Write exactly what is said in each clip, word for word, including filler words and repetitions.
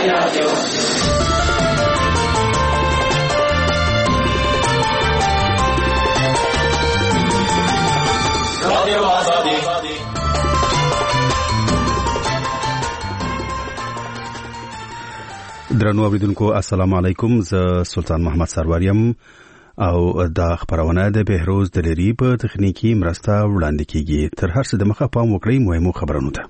رادیو. رادیو آزادی. درنو اوریدونکو السلام علیکم. زه سلطان محمد سروریم او دا خبرونه د بهروز د لری په تخنیکی مرسته وړاندې کیږي. تر هر څه د مخه پام وکړئ مهمو خبرونو ته.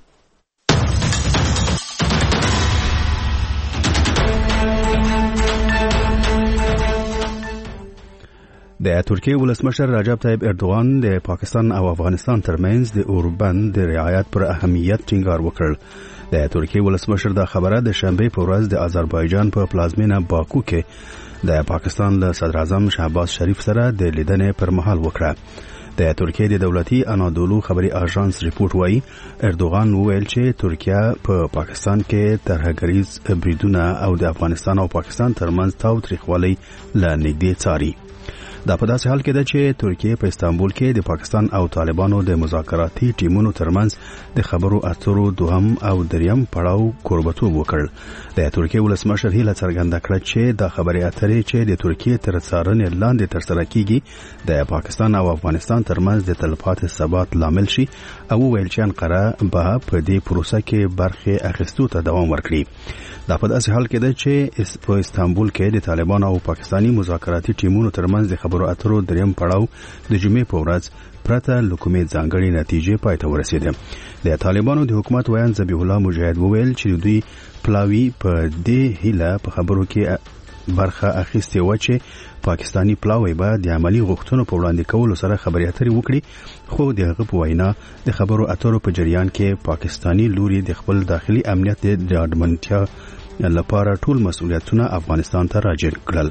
د ترکیه ولسمشر رجب طیب اردوغان د پاکستان او افغانستان ترمنځ د اوربند د رعایت پر اهمیت ټینګار وکړ. د ترکیه ولسمشر دا خبره د شنبه په ورځ د آذربایجان په پلازمینه باکو کې د پاکستان له صدر اعظم شهباز شریف سره د لیدنې پر مهال وکړه. د ترکیه د دولتي انادولو خبري اژانس ریپورت وايي اردوغان وویل چې ترکیه په پا پاکستان کې ترهګریز بریدونه او د افغانستان او پاکستان ترمنځ تاوتریخوالی له نږدې څاري. دا په داسې حال کې ده چې ترکیه په استانبول کې د پاکستان او طالبانو د مذاکراتي ټیمونو ترمنځ د خبرو اترو دوهم او دریم پړاو کوربتوب وکړ. د ترکیه ولسمشر هیله څرګنده کړه چې د خبرې اترې چې د ترکیه تر څارنې لاندې ترسره کیږي د پاکستان او افغانستان ترمنځ د تلپاتې ثبات لامل شي او ویل چې انقره به په دې پروسه کې برخه اخیستو ته دوام ورکړي. دا په داسې حال کې ده چې په استانبول کې د طالبان او پاکستاني مذاکراتي ټیمونو ترمنځ د خبرو اترو دریم پړاو د جمعې په ورځ پرته لکومې ځانګړي نتیجې پای ته ورسېده. د طالبانو د حکومت ویان ذبیح الله مجاهد وویل چې دوی پلاوی په دې هیله په خبرو کې برخه اخیستې و چې پاکستانی پلاوی به د عملی غوښتنو په وړاندې کولو سره خبرې اترې وکړي، خو د هغه په وینا د خبرو اترو په جریان کې پاکستانی لوري د خپل داخلي امنیت د ډاډمنتیا لپاره ټول مسؤلیتونه افغانستان ته راجع کړل.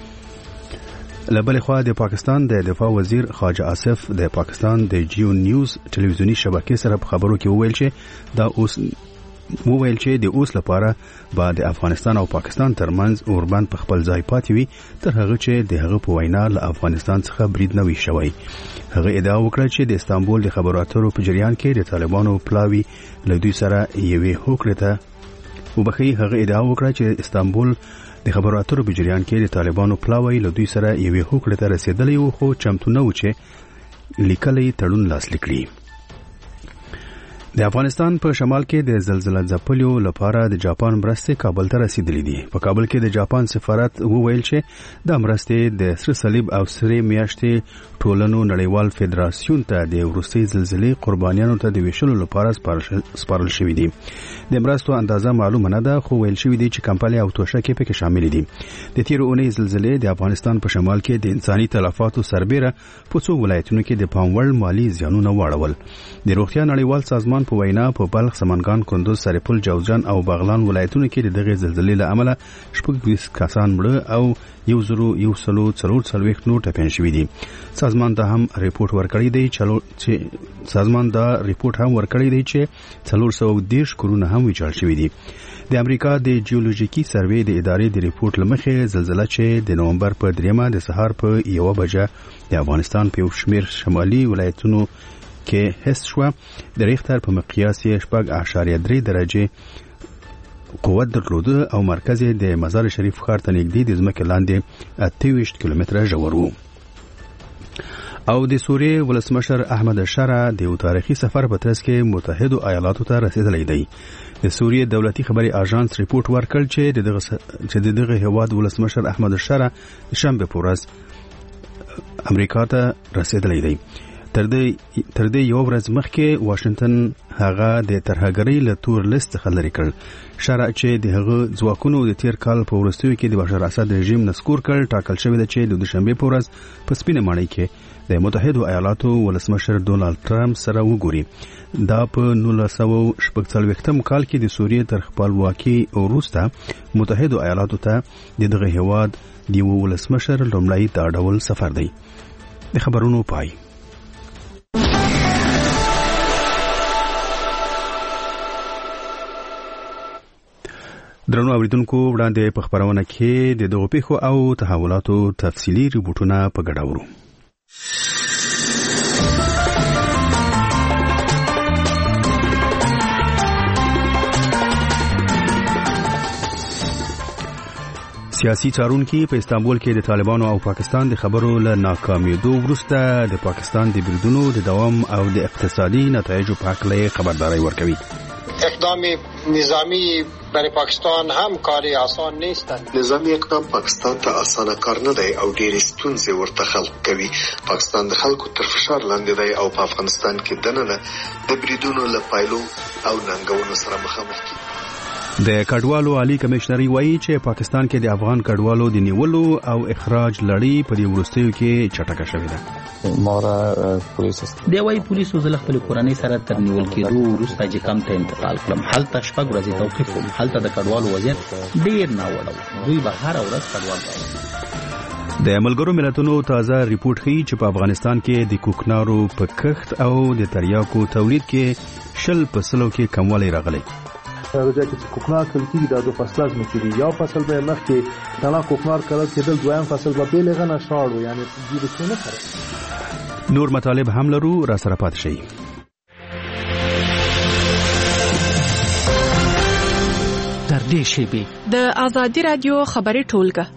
لبل خوا د پاکستان د دفاع وزیر خواجه آصف د پاکستان د جیو نیوز ټلویزیونی شبکې سره په خبرو کې وویل چې دا اوس وویل چې د اوس لپاره به د افغانستان او پاکستان ترمنځ اوربند په خپل ځای پاتې وي تر هغه چې د هغه په وینا له افغانستان څخه برید نه وي شوی. هغه ادعا وکړه چې د استانبول د خبرو اترو په جریان کې د طالبانو پلاوی له دوی سره یوې هوکړې ته وبخي. هغه ادعا وکړه چې استانبول د خبرو اترو په جریان کې د طالبانو پلاوی له دوی سره یوې هوکړې ته رسیدلی و، خو چمتو نه و چې لیکلي تړون لاسلیک کړي. د افغانستان په شمال کې د زلزلې ځپلو لپاره د جاپان مرستې کابل ته رسیدلې دي. په کابل کې د جاپان سفارت وویل چې د مرستې د سره صلیب او سره میاشتې ټولنو نړیوال فدراسیون ته د وروستي زلزلې قربانیانو ته د ویشلو لپاره سپارل شوې دي. د مرستو اندازه معلومه نه ده، خو ویل شوې دي چې کمپالي او توشکې پکې شامل دي. د تیر اونۍ زلزلې د افغانستان په شمال کې د انساني تلفاتو سربېره په څو ولایتونو کې د پاموړ مالی زیانونه واړول. د روغتیا نړیوال سازمان په وینا په بلخ، سمنګان، کندوز، سرپل، جوزجان او بغلان ولایتونو کې دغه زلزلې له امله شپږ کسان مړه او یو زرو یو سلو څلور څلوېښت نور ټپیان شوي دي. سازمان دا هم ریپورت ورکړی دی چې سازمان دا ریپورت هم ورکړی دی چې څلور سوه دېرش کورونه هم ویجاړ شوي دي. د امریکا د جیولوژیکي سروې د ادارې د ریپورت لمخې زلزلہ چې د نومبر په دریمه د سهار په یو بجه د افغانستان په یو شمېر شمالي ولایتونو کې حس شو. د ریختر په مقیاس یې شپږ اعشاریه درې درجه قوت درلوده او مرکز د مزار شریف ښار ته نږدې د ځمکې لاندې اته ویشت کیلومتره ژور و. او د سوریې ولسمشر احمد شرع د یو تاریخي سفر په ترڅ کې متحدو ایالاتو ته رسیدلی دی. د سوریې دولتي خبري اژانس ریپورت ورکړ چې د دغه چې د دغه هیواد ولسمشر احمد شرع شنبه په ورځ امریکا ته رسیدلی دی. تر دې تر دې یو ورځ مخکې واشنگټن هغه د ترهګرۍ له تور لیست څخه لرې کړ. شرع چې د هغه ځواکونو د تیر کال په وروستیو کې د بشار اسد رژیم نسکور کړ، ټاکل شوی دی چې د دوشنبه په ورځ په سپینه ماڼۍ کې د متحدو ایالاتو ولسمشر ډونالد ټرمپ سره وګوري. دا په نولس سوه شپږ څلوېښتم کال کې د سوریې تر خپلواکۍ وروسته متحدو ایالاتو ته د دغه هیواد د یو ولسمشر لومړی دا ډول سفر دی. د خبرونو پای. درنو اوریدونکو وړاندې په خبرونه کې د دغو پیښو او تحولاتو تفصیلي ریپورتونه په ګډه ورو. سیاسي څارونکي په استانبول کې د طالبانو او پاکستان د خبرو له ناکامیدو وروسته د پاکستان د بریدونو د دوام او د اقتصادي نتایجو په اړه خبرداري ورکوي. اقدام نظامی برای پاکستان هم کاری آسان نیست. نظامی اقدام پاکستان ته آسان کار نه دی او ډېر ستونزې ورته خلق کوي. پاکستان د خلکو تر فشار لاندې دی او په افغانستان کې دننه د بریدونو له پایلو او ننګونو سره مخامخ کیږي. د کډوالو عالی کمشنري وایي چې پاکستان کې د افغان کډوالو د نیولو او اخراج لړۍ په دې وروستیو کې چټکه شوې ده. مورا پولیس دی وایي پولیسو زله خپل کورنۍ سره تر نیول کېدو وروسته چې کم ته انتقال کړم. هلته شپږ ورځې توقیف وم. هلته د کډوالو وضعیت ډېر ناوړه و. دوی به هره ورځ کډوال کوي. د ملګرو ملتونو تازه ریپورت ښیي چې په افغانستان کې د کوکنارو په کښت او د تریاکو تولید کې شل په سلو کې کموالی راغلی. راځي چې کوکنار کلتي د دوه فصل لازم کړي. یو فصل به مخکې تنا کوکنار کړل کېدل، دویم فصل به بیل غنه شاړو، یعنی دې څه نه کړ. نور مطالب هم لرو، را سره پات شي. تر دې شی د آزادی رادیو خبري ټولګه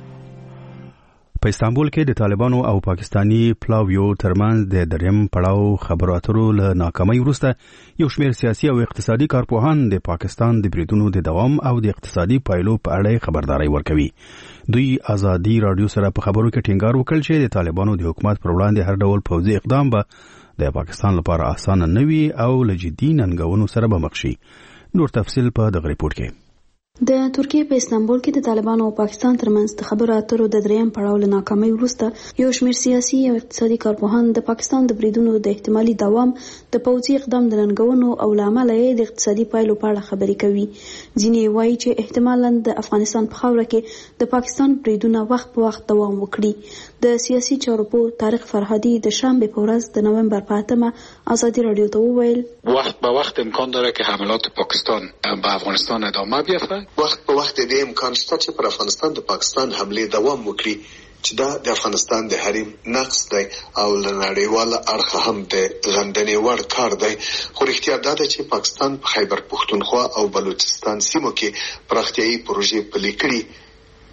په استانبول کې د طالبانو او پاکستانی پلاویو ترمنځ د دریم پړاو خبرو اترو له ناکامۍ وروسته یو شمېر سیاسي او اقتصادي کارپوهان د پاکستان د بریدونو د دوام او د اقتصادي پایلو په اړه خبرداري ورکوي. دوی آزادی رادیو سره په خبرو کې ټینګار وکړ چې د طالبانو د حکومت پر وړاندې هر ډول پوځي اقدام به د پاکستان لپاره اسانه نه وي او له جدي ننګونو سره به مخ شي. نور تفصیل په دغه ریپورت کې. د ترکیه په استانبول کې د طالبانو او پاکستان ترمنځ د خبرو اترو د دریم پړاو له ناکامۍ وروسته یو شمېر سیاسي او اقتصادي کارپوهان د پاکستان د بریدونو د احتمالي دوام، د پوځي اقدام د ننګونو او له امله یې د اقتصادي پایلو په اړه خبرې کوي. ځینې وایي چې احتمالاً د افغانستان په خاوره کې د پاکستان بریدونه وخت په وخت دوام وکړي. د سیاسي چارو په طارق فرهادي د شنبه په ورځ د نومبر په اتمه آزادی رادیو ته وویل وقت به وقت امکان داره که حملات پاکستان به افغانستان ادامه بیافته. وخت په وخت د امکان شته چې پر افغانستان د پاکستان حمله دوام وکړي چې دا د افغانستان د حریم نقص دی او له نړیواله اړخه هم د غندنې وړ کار دی. خو رښتیا دا ده چې پاکستان په خیبر پښتونخوا او بلوچستان سیمو کې پراختیایي پروژې پلي کړي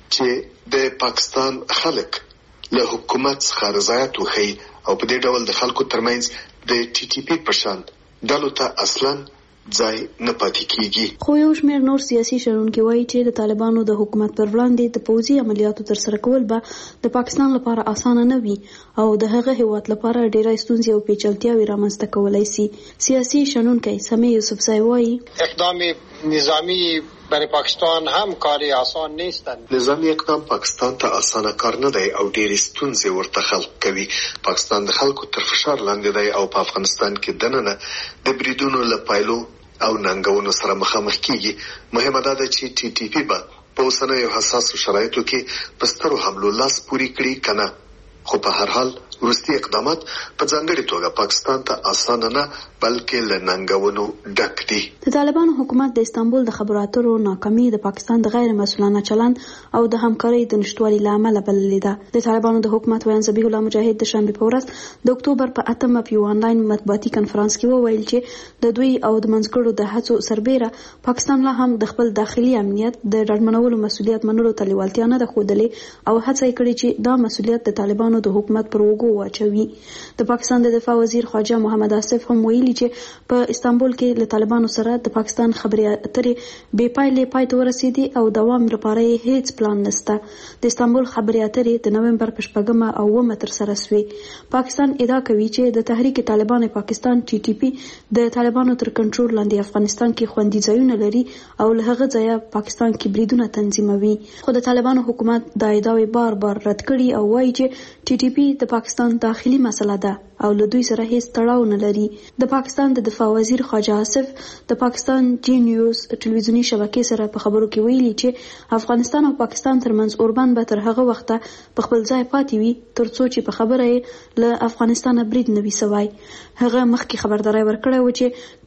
چې د پاکستان خلک له حکومت څخه رضایت وښيي او په دې ډول د خلکو ترمنځ د ټي ټي پی په شان ډلو ته اصلاً ځای نه پاتې کیږي. خو یو شمېر نور سیاسي شنونکي وایي چې د طالبانو د حکومت پر وړاندې د پوځي عملیاتو ترسره کول به د پاکستان لپاره اسانه نه وي او د هغه هیواد لپاره ډېرې ستونزې او پیچلتیاوې رامنځته کولای شي. سیاسي شنونکی سمیع یوسفزی وایي اقدام نظامی برای پاکستان هم کاری آسان نیست. نظامی اقدام پاکستان ته آسانه کار نه دی او ډېرې ستونزې ورته خلق کوي. پاکستان د خلکو تر فشار لاندې دی او په افغانستان کې دننه د بریدونو له پایلو او ننګونو سره مخامخ کیږي. مهمه ده چې ټي ټي پی به په اوسنیو حساسو شرایطو کې په سترو حملو لاس پورې کړي که نه. خو په هر حال وروستي اقدامات په ځانګړې توګه پاکستان ته اسانه نه بلکې له ننګونو ډک دي. د طالبانو حکومت د استانبول د خبرو اترو ناکامي د پاکستان د غیر مسؤلانه چلند او د همکارۍ د نشټوالي له امله بللې ده. د طالبانو د حکومت ویان ذبیح الله مجاهد د شنبه په ورځ د اکتوبر په اتمه په یو آنلاین مطبوعاتي کنفرانس کې وویل چې د دوی او د منځګړو د هڅو سربېره پاکستان لا هم د خپل داخلي امنیت د ډاډمنولو مسؤلیت منلو ته لیوالتیا نه ده ښودلې او هڅه یې کړې چې دا مسؤلیت د طالبانو د حکومت پر اوږو واچوي. د پاکستان د دفاع وزیر خواجه محمد آصف هم ویلي چې په استانبول کې له طالبانو سره د پاکستان خبرې اترې بې پایلې پای ته ورسېدې او دوام لپاره یې هیڅ پلان نشته. د استانبول خبرې اترې د نومبر په شپږمه او اوومه ترسره شوې. پاکستان ادعا کوي چې د تحریک طالبان پاکستان ټي ټي پی د طالبانو تر کنټرول لاندې افغانستان کې خوندي ځایونه لري او له هغه ځایه پاکستان کې بریدونه تنظیموي. خو د طالبانو حکومت دا ادعاوې بار بار رد کړي او وایي چې ټي ټي پی د پاکستان داخلي مسله ده او له دوی سره هیڅ تړاو نه لري. د پاکستان د دفاع وزیر خواجه آصف د پاکستان جی نیوز ټلویزیونی شبکې سره په خبرو کې ویلي چې افغانستان او پاکستان ترمنځ اوربند به تر هغه وخته په خپل ځای پاتې وي ترڅو چې په خبره یې له افغانستان برید نه وي سوی. هغه مخکې خبرداری ورکړی و چې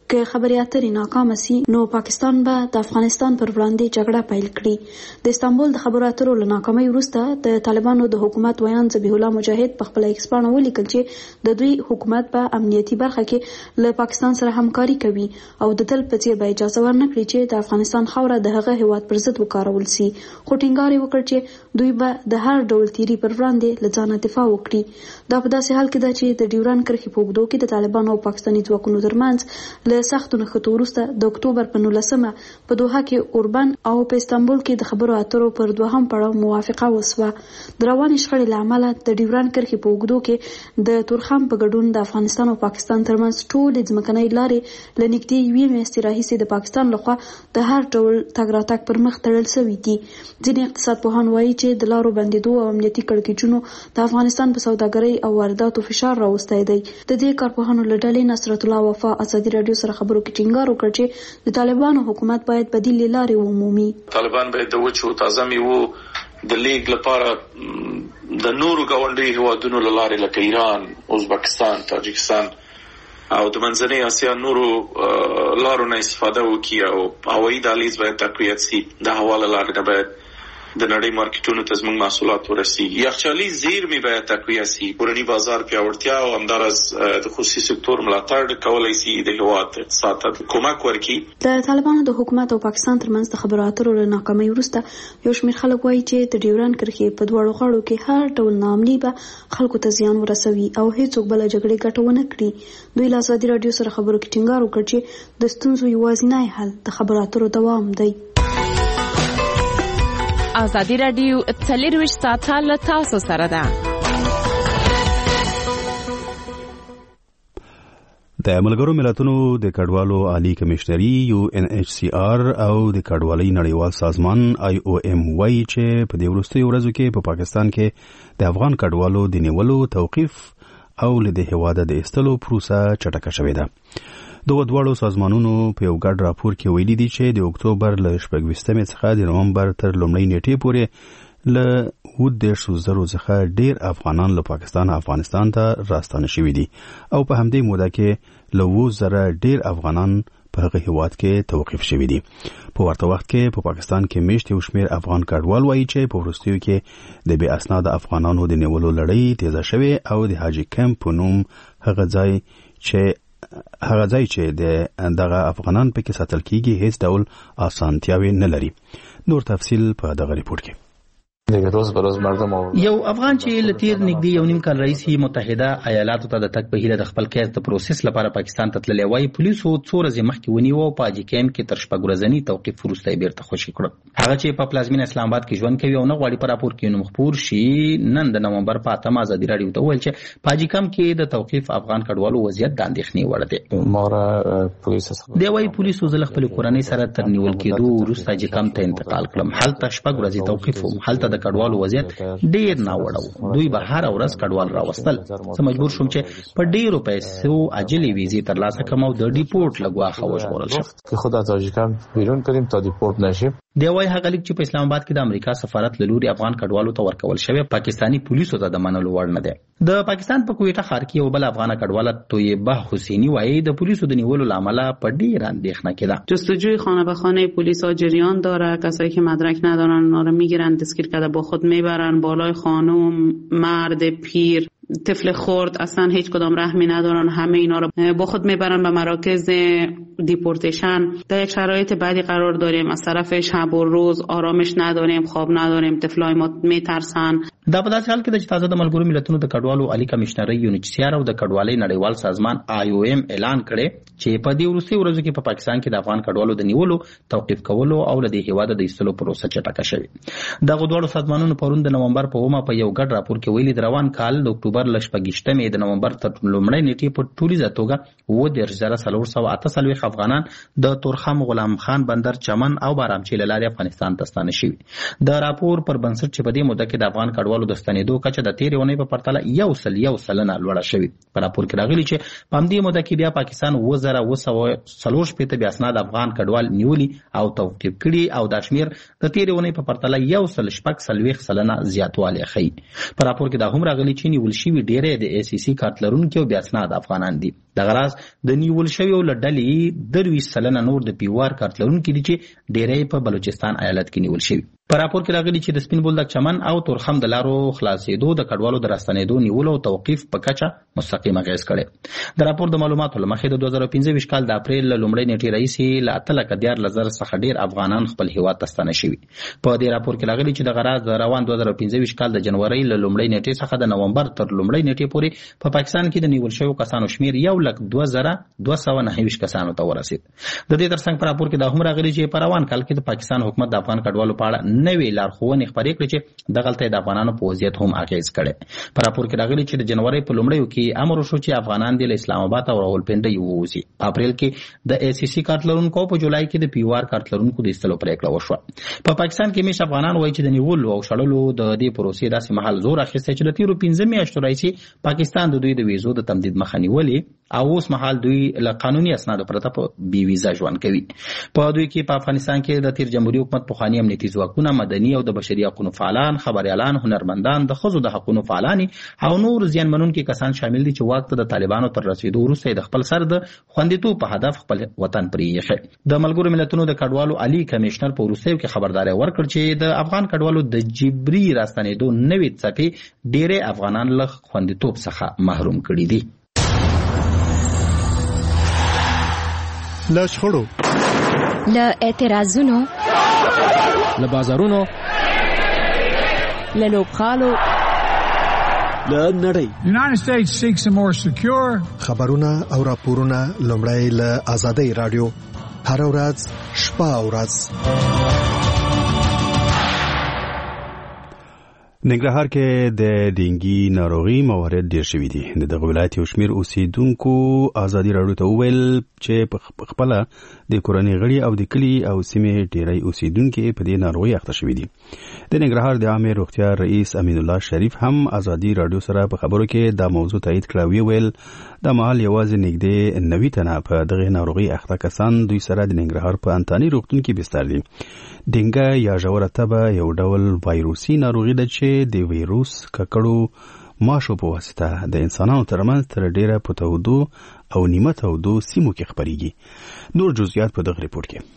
که خبري اترې ناکامه سي نو پاکستان به د افغانستان پر وړاندې جګړه پیل کړي. د استانبول د خبرو اترو له ناکامۍ وروسته د طالبانو د حکومت ویان ذبیح الله مجاهد په خپل ایکس پاڼه ولیکل چې د دوی حکومت په امنیتي برخه کې له پاکستان سره همکاري کوي او د تل په څیر به اجازه ورنکړي چې د افغانستان خاوره د هغه هیواد پر ضد وکارول سي. خو ټینګار یې وکړ چې دوی به د هر ډول تیری پر وړاندې له ځانه دفاع وکړي. دا په داسې حال کې ده چې د ډیوران کرښې په اوږدو کې د طالبانو او پاکستاني ځواکونو ترمنځ له سختو نښتو وروسته د اکتوبر په نولسمه په دوحه کې اوربن او په استانبول کې د خبرو اترو پر دوهم پړاو موافقه وسوه. د روانې شخړې له امله د ډیوران کرښې په اوږدو کې د تورخم په ګډون د افغانستان او پاکستان ترمنځ ټولې ځمکنۍ لارې له نږدې یوې میاشتې راهیسې د پاکستان لخوا د هر ډول تګ راتګ پر مخ تړل شوي دي. ځینې اقتصاد پوهان وایي چې د لارو بندېدو او امنیتي کړکېچونو د افغانستان په سوداګرۍ او وارداتو فشار راوستی دی. د دې کارپوهانو له ډلې نصرت الله وفا ازادي راډیو سره خبرو کې ټینګار وکړ چې د طالبانو حکومت باید بدیل لارې ومومي. طالبان باید د وچو تازه میوو د لیږد لپاره د نورو ګاونډي هیوادونو له لارې لکه ایران، ازبکستان، تاجکستان او د منځنۍ اسیا نورو لارو نه استفاده وکړي او هوایي دهلیز باید تقویت سي. د هوا له لارې نه باید د نړۍ مارکیټونو ته زموږ محصولات ورسیږي. یخچالي زیرمې باید تقویه سي. کورني بازار پیاوړتیا او همداراز د خصوصي سکتور ملاتړ کولی سي د هیواد اقتصاد ته کومک ورکړي. د طالبانو د حکومت او پاکستان ترمنځ د خبرو اترو له ناکامۍ وروسته یو شمېر خلک وایي چې د ډیوران کرښې په دواړو غاړو کې هر ډول ناامني به خلکو ته زیان ورسوي او هیڅوک بله جګړې ګټه ونه کړي. دوی له ازادي راډیو سره خبرو کې ټینګار وکړ چې د ستونزو یوازینی حل د خبرو اترو دوام دی. ازادي راډیو څلرویشت ساعته له تاسو سره ده. د ملګرو ملتونو د کډوالو عالی کمشنري یو ان ایچ سی آر او د کډوالۍ نړیوال سازمان آی او ایم وایي چې په دې وروستیو ورځو کې په پاکستان کې د افغان کډوالو د نیولو توقیف او له دې هیواده د ایستلو پروسه چټکه شوې ده. دغه دواړو سازمانونو په یو ګډ راپور کې ویلي دي چې د اکتوبر له شپږویشتمې څخه د نومبر تر لومړۍ نیټې پورې له اووه دېرشو زرو څخه ډېر افغانان له پاکستان افغانستان ته راستانه شوي دي او په همدې موده کې له اووه زره ډېر افغانان په هغه هیواد کې توقیف شوي دي. په ورته وخت کې په پاکستان کې میشت یو شمېر افغان کډوال وایي چې په وروستیو کې د بې اسناده افغانانو د نیولو لړۍ تیزه شوې او د حاجي کمپ په نوم هغه ځای چې هغه ځای چې د دغه افغانان پکې ساتل کیږي هیڅ ډول اسانتیاوي نه لري. نور تفصیل په دغه ریپورت کې. یو افغان چې لتیر نږدې یو نیم کال راهیسې متحده ایالاتو ته د تګ په هیله د خپل کیس د پروسس لپاره پاکستان ته تللی وایي پولیسو څو ورځې مخکې ونیوه او په حاجي کمپ کې تر شپږ ورځني توقیف وروسته یې بیرته خوشي کړ. هغه چې په پلازمینه اسلام آباد کې ژوند کوي او نه غواړي په راپور کې نوم خپور شي نن د نومبر په اتمه ازادي راډیو ته وویل چې په حاجي کمپ کې د توقیف افغان کډوالو وضعیت د اندېښنې وړ دی. دی وایي پولیسو زه له خپلې کورنۍ سره تر نیول کېدو وروسته حاجي کمپ ته انتقال کړم. هلته شپږ ورځې توقیف و. هلته د کډوالو وضعیت ډیر ناوړه. دوی به هر ورځ کډوال راوستل. زه مجبور شوم چې په ډیرو پیسو عاجلې ویزې ترلاسه کړم او د ډیپورټ لګواخه وژغورل شم که خود از تاجیکستان بیرون کنیم تا دیپورت نشیم. دی وایي هغه لیک چې په اسلام آباد کې د امریکا سفارت له لوري افغان کډوالو ته ورکول شوی پاکستانی پولیسو ته د منلو وړ نه دی. د پاکستان په کویټه ښار کې یو بل افغان کډواله طیبه حسینی وایي د پولیسو د نیولو له امله په ډیر اندېښنه کې ده. جستجوی خانه به خانه پلیسا جریان داره. کسایی که مدرک ندارن اونا رو میگیرن دستگیر کرده با خود میبرن بالای خانم، مرد، پیر، طفل خرد، اصلا هیچ کدام رحمی ندارن. همه اینا رو با خود میبرن به مراکز دیپورتیشن. در یک شرایط بعدی قرار داریم. از طرف شب و روز آرامش نداریم، خواب نداریم، طفلای ما میترسن. دا په داسې حال کې چې تازه د ملګرو ملتونو د کډوالو عالی کمشنري یو ان ایچ سی آر او د کډوالۍ نړیوال سازمان آی او ایم اعلان کړي چې په دې وروستي ورځو کې په پاکستان کې د افغان کډوالو د نیولو، توقیف کولو او له دې هیواده د ایستلو پروسه چټکه شوې. دغه دواړو سازمانونو پرون د نومبر په اومه په یو ګډ راپور کې ویلي د روان کال د اکتوبر له شپږویشتمې د نومبر تر لومړۍ نیټې په ټولیزه توګه اووه دېرش زره څلور سوه اته څلوېښت افغانان د تورخم، غلام خان بندر، چمن او بارامچي له لارې افغانستان ته ستانه شوي. د راپور پر بنسټ چې په دې موده کې د افغان کډوالو کډوالو د ستنېدو کچه د تېرې اونۍ په پرتله یو سل یو سلنه لوړه شوې. په راپور کې راغلي چې په همدې موده کې بیا پاکستان اووه زره اووه سوه څلور شپېته بې اسناده افغان کډوال نیولي او توقیف کړي او دا شمېر د تېرې اونۍ په پرتله یو سل شپږ څلوېښت سلنه زیاتوالی ښیي. په راپور کې دا هم راغلي چې نیول شوي ډېری د ای سی سی کارت لرونکي او بې اسناده افغانان دي. دغه راز د نیول شویو له ډلې درویشت سلنه نور د پی او آر کارت لرونکي دي چې ډېری په بلوچستان ایالت کې نیول شوي. په راپور کې راغلي چې د سپین بولدک چمن او تورخم د لارو خلاصېدو د کډوالو د راستنېدو نیولو او توقیف په کچه مستقیم اغېز کړی. د راپور د معلوماتو له مخې د دوه زره پنځه ویشت کال د اپریل له لومړۍ نیټې راهیسې له اته لکه دیارلس زره څخه ډېر افغانان خپل هېواد ته ستانه شوي. په دې راپور کې راغلي چې دغه راز د روان دوه زره پنځه ویشت کال د جنورۍ له لومړۍ نیټې څخه د نومبر تر لومړۍ نیټې پورې په پاکستان کې د نیول شویو کسانو شمېر یو لک دوه زره دوه سوه نهه ویشت کسانو ته ورسېد. د دې ترڅنګ په راپور کې دا هم راغلي چې په روان کال کې د پاکستان حکومت د افغان کډوالو په اړه نوې لارښوونې خپرې کړې چې دغلته د افغانانو په وضعیت هم اغېز کړی. په راپور کې راغلي چې د جنورۍ په لومړیو کې امر وشو چې افغانان د اسلام آباد او راولپنډۍ ووځي. په اپریل کې د ای سی سی کارت لرونکو په جولای کې د پی او آر کارت لرونکو د ایستلو پریکړه وشوه. په پاکستان کې همیشه افغانان وایي چې د نیولو او شړلو د دې پروسې داسې مهال زور اخیستی چې د تیرو پنځه میاشتو راهیسې پاکستان د دوی د ویزو د تمدید مخه نیولې او اوس مهال دوی له قانوني اسنادو پرته په بې ویزا ژوند کوي. په دوی کې په افغانستان کې د تیر جمهوریت حکومت پخواني امنیتي ځواکونه، مدني او د بشري حقوقو فعالان، خبريالان، هنرمندان، د ښځو د حقوقو فعالان او نور زیانمنونکي کسان شامل دي چې واک ته د طالبانو تر رسیدو وروسته د خپل سر د خوندیتوب په هدف خپل وطن پرې ایښی. د ملګرو ملتونو د کډوالو عالی کمشنر په وروستیو کې خبرداری ورکړ چې د افغان کډوالو د جبري راستنېدو نوې څپې ډېری افغانان له خوندیتوب څخه محروم کړي دي. له شخړو، له اعتراضونو، له بازارونو، له لوبغالو، له نړۍ. United States seeks a more secure. خبرونه او راپورونه لومړی له آزادۍ رادیو هر ورځ شپه او ورځ. ننګرهار کې د ډینګي ناروغي موارد ډیر شوي دي. د دغه ولایت یو شمېر اوسیدونکو ازادي راډیو ته وویل چې په خپله د کورنۍ غړي او د کلي او سیمې ډیری اوسیدونکي په دې ناروغي اخته شوي دي. د ننګرهار د عامه روغتیا رئیس امین الله شریف هم ازادي راډیو سره په خبرو کې دا موضوع تایید کړه. وی ویل د مهال یوازې نږدې نوي تنه په دغه ناروغي اخته کسان دوی سره د ننګرهار په انتاني روغتون کې بستر دي. ډینګا یا ژوره تبه یو ډول وایروسي ناروغي ده چې د ویروس ککړو ماشو په واسطه د انسانانو ترمنځ تر ډیره په تودو او نیمه تودو سیمو کې خپریږي. نور جزئیات په دغه ریپورت کې.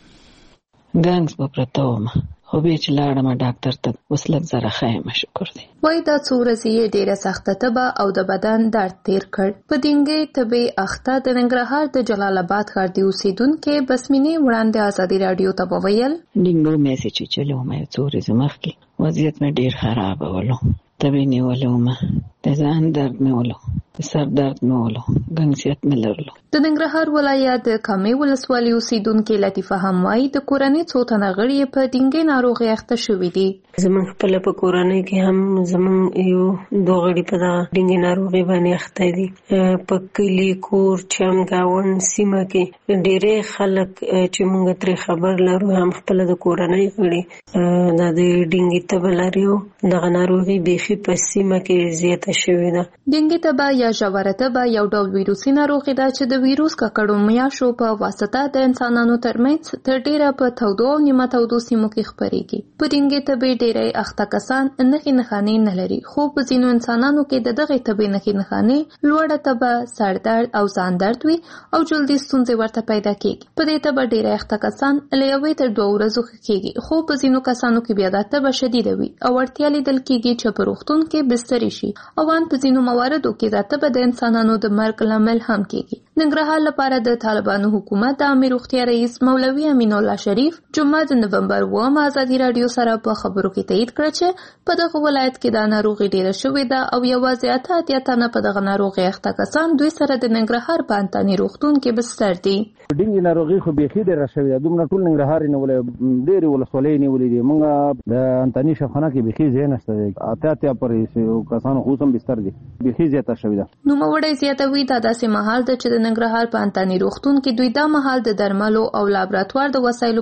ګنګس په پرته وم خو به چې لاړم ډاکټر ته اوس لږ زره ښه یم، شکر دی. وایي دا څو ورځې یې ډېره سخته تبه او د بدن درد تیر کړ. په ډینګۍ تبې اخته د ننګرهار د جلال آباد ښار د اوسېدونکي بسمینې وړاندې ازادي راډیو ته وویل ډینګو مې چې چلو مې څو ورځې مخکې وضعیت مې ډېر خراب ولو، تبې نیولې ومه، د ځان درد مې ولو، د سر درد مې ولو، ګنګسیت مې لرلو. د ننګرهار ولایت د کامې ولسوالۍ اوسېدونکي لطیفه هم وایي د کورنۍ څو تنه غړي په ډینګۍ ناروغۍ اخته شوي دي. زمونږ خپله په کورنۍ کې هم زمونږ یو دوه غړي په دغه ډینګۍ ناروغۍ باندې اخته دي. په کلي، کور، چم، ګاونډ سیمه کې ډېری خلک چې موږ ترې خبر لرو هم خپله د کورنۍ غړي دا د ډینګۍ تبه لري او دغه ناروغي بیخي په سیمه کې زیاته شوې ده. ډینګۍ تبه یا ژوره تبه یو ډول ویروسي ناروغي ده چې د ویروس ککړو میاشو په واسطه د انسانانو ترمنځ تر ډیره په تودو او نیمه تودو سیمو کې خپریږي. په ډینګۍ تبې ډیری اخته کسان نښې نښانې نه لري، خو په ځینو انسانانو کې د دغې تبې نښې نښانې لوړه تبه، سر درد او ځان درد وي او جلدي ستونزې ورته پیدا کیږي. په دې تبه ډیری اخته کسان له یوې تر دوه ورځو ښه کیږي، خو په ځینو کسانو کې بیا دا تبه شدیده وي او اړتیا لیدل کیږي چې په روغتون کې بستري شي او ان په ځینو مواردو کې دا تبه د انسانانو د مرګ لامل هم کیږي. ننګرهار لپاره د طالبانو حکومت د عامه روغتیا رئیس مولوي امین الله شریف جمعه د نومبر اووم ازادي راډیو سره په خبرو کې تایید کړ چې په دغه ولایت کې دا ناروغي ډیره شوې ده او یوازې اته اتیا تنه په دغه ناروغي اخته کسان دوی سره د ننګرهار په انتاني روغتون کې بستر دي. ډینګي ناروغي خو بیخي ډیره شوې ده، دومره ټول ننګرهار یې نیولې، ډېرې ولسوالۍ نیولې دي. موږ د انتاني شفخانه کې بیخي ځای نشته دی، اته اتیا پورې کسانو خو هم بستر دي، بیخي زیاته شوې ده. نوموړی زیاتوي دا داسې مهال ده چې د ننګرهار په انتاني روغتون کې دوی دا مهال د درملو او لابراتوار د وسایلو په برخه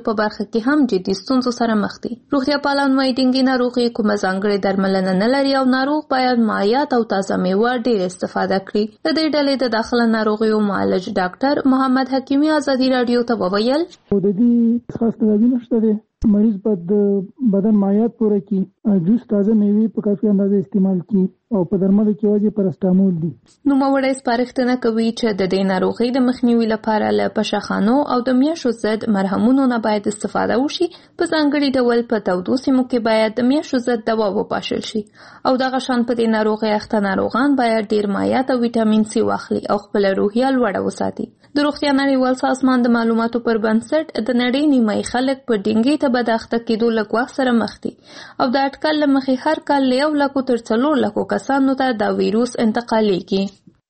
برخه کې هم جدي ستونزو سره مخ دي. روغتیا پالان وايي ډینګي ناروغي کومه ځانګړې درملنه نه لري او ناروغ باید مایعات او تازه میوه ډېر استفاده کړي. د دې ډلې د داخله ناروغیو معالج ډاکټر محمد حکیمي ازادي رادیو ته وویل د دې خاص تدابیر نشته دي. مریض باید بدن مایعات پوره کړي، جوس تازه میوې په کافي اندازه استعمال کړي او په درملو کې واجب پرستامول دي. نوموړی سپارښتنه کوي چې د دې ناروغۍ د مخنیوي لپاره له پشخانو او د میاشو ضد مرهمونو نه باید استفاده وشي. په ځانګړي ډول په تودو سیمو کې باید د میاشو ضد دوا وپاشل شي او دغه شان په دې ناروغۍ اخته ناروغان باید ډیر مایعات او ویټامین سی واخلي او خپل روحیه لوړه وساتي. د روغتیا نړیوال سازمان د معلوماتو پر بنسټ د نړۍ نیمایي خلک په ډینګي ته بد اخته کېدو له ګواښ سره مخ دي او د اټکل له مخې هر کال له یو لکو تر څلور لکو کسانو ته دا ویروس انتقالیږي.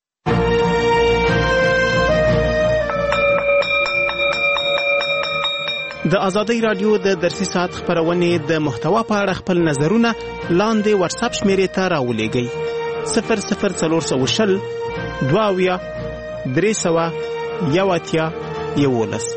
د ازادۍ رادیو د درسي ساعت خبرونې د محتوا په اړه خپل نظرونه لاندې واتساپ شمیرې ته راولېږئ. صفر صفر څلور سوه شل دوه اویا درې سوه یو اتیا یولس.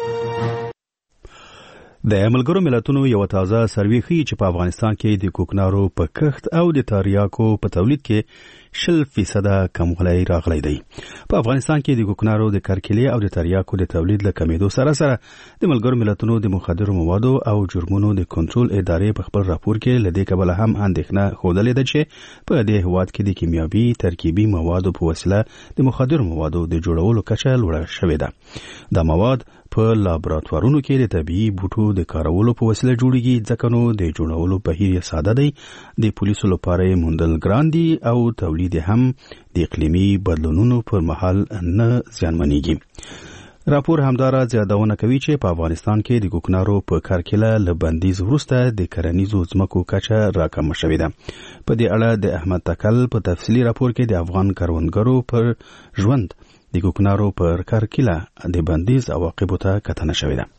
د ملګرو ملتونو یو تازه سروې ښیي چې په افغانستان کې د کوکنارو په کښت او د تریاکو په تولید کې شل فیصده کموالی راغلی دی. په افغانستان کې د کوکنارو د کرکیلې او د تریاکو د تولید له کمیدو سره سره د ملګرو ملتونو د مخدرو موادو او جرمونو د کنټرول ادارې په خپل راپور کې له دې کبله هم اندېښنه ښودلې ده چې په دې هېواد کې د کیمیاوي ترکیبي موادو په وسیله د مخدرو موادو د جوړولو کچه لوړه شوې ده. دا مواد په لابراتوارونو کې د طبيعي بوټو د کارولو په وسیله جوړیږي، ځکه نو د جوړولو بهیر ساده دی. د پولیسو لپاره موندل ګران دي او تولید هم د اقلیمي بدلونونو پر مهال نه زیانمنېږي. راپور همدارا زیادونه کوي چې په افغانستان کې د کوکنارو په کرکیله له بندیز وروسته د کرنیزو ځمکو کچه راکمه شوې ده. په دې اړه د احمد تکل په تفصیلي راپور کې د افغان کروندګرو پر ژوند د کوکنارو پر کرکیله د بندیز عواقبو ته کتنه شوې ده.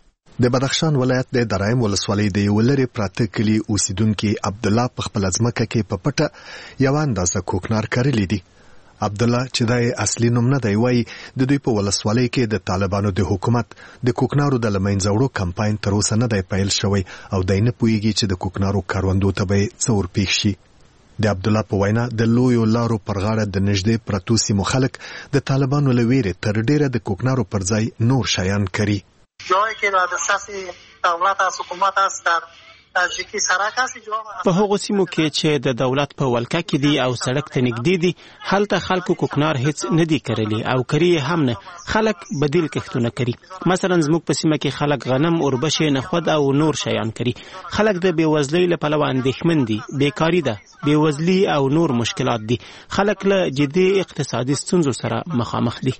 د بدخشان ولایت د درایم ولسوالۍ د یو لرې پراته کلي اوسیدونکي عبد الله په خپل ځمکه کې په پټه یو اندازه کوکنار کرلی دي. عبد الله چې د اصلي نوم نه دی وایي د دوی په ولسوالۍ کې د طالبانو د حکومت د کوکنارو د لمنځه وړو کمپاین تر اوسه نه دی پیل شوی او دی نه پوهیږي چې د کوکنارو کاروندو ته به څه ورپېښ شي. د عبد الله په وینا د لویو لارو پر غاړه د نږدې پرتو سیمو خلک د طالبانو له ویرې تر ډیره د کوکنارو پر ځای نور شیان کري. جایی که در دسترس دولت از حکومت است در نزدیکی سرک است. په هغو سیمو کې چې د دولت په ولکه کې دي او سړک ته نږدې دي، هلته خلکو کوکنار هیڅ نه دي کرلی او کری هم نه. خلک بدیل کښتونه کوي. مثلا زموږ په سیمه کې خلک غنم، اوربشې، نخود او نور شیان کوي. خلک د بیوزلۍ له پلوه اندېښمن دي، بیکاری ده، بیوزلی او نور مشکلات دي. خلک له جدي اقتصادي ستونزو سره مخامخ دي.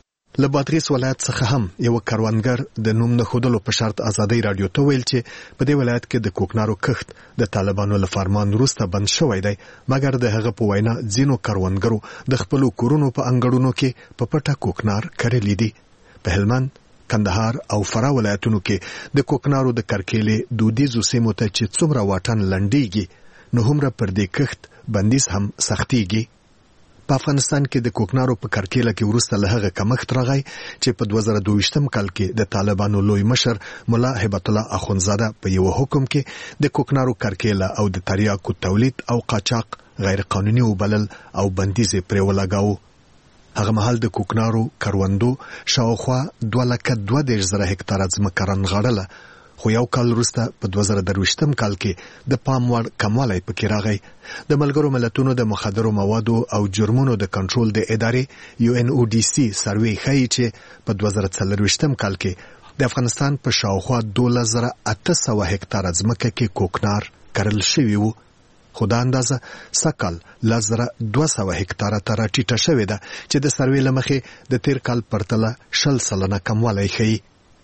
له بادغیس ولایت څخه هم یو کروندګر د نوم نه ښودلو په شرط ازادۍ رادیو ته ویل چې په دې ولایت کې د کوکنارو کښت د طالبانو له فرمان وروسته بند شوی دی، مګر د هغه په وینا ځینو کروندګرو د خپلو کورونو په انګړونو کې په پټه کوکنار کرلی دي. په هلمند، کندهار او فراه ولایتونو کې د کوکنارو د کرکیلې دودیزو سیمو ته چې څومره واټن لنډیږي، نو هومره پر دې کښت بندیز هم سختیږي. په افغانستان کې د کوکنارو په کرکیله کې وروسته له هغه کمښت راغی چې په دوه زره دویشتم کال کې د طالبانو لوی مشر ملا هبت الله اخونزاده په یو حکم کې د کوکنارو کرکیله او د تریاکو تولید او قاچاق غیر قانوني وبلل او بندیز پرې ولګاوه. هغه مهال د کوکنارو کروندو شاوخوا دوه لکه دوه دېرش زره هکتاره ځمکه رانغاړله، خو یو کال وروسته په دوه زره درویشتم کال کې د پام وړ کموالی پکې راغی. د ملګرو ملتونو د مخدرو موادو او جرمونو د کنټرول د ادارې یو ان او ډي سي سروې ښیي چې په دوه زره څلرویشتم کال کې د افغانستان په شاوخوا دولس زره اته سوه هکتاره ځمکه کې کوکنار کرل شوي وو، خو دا اندازه سږکال لس زره دوه سوه هکتاره ته راټیټه شوې ده چې د سروې له مخې د تیر کال پرتله شل سلنه کموالی ښیي.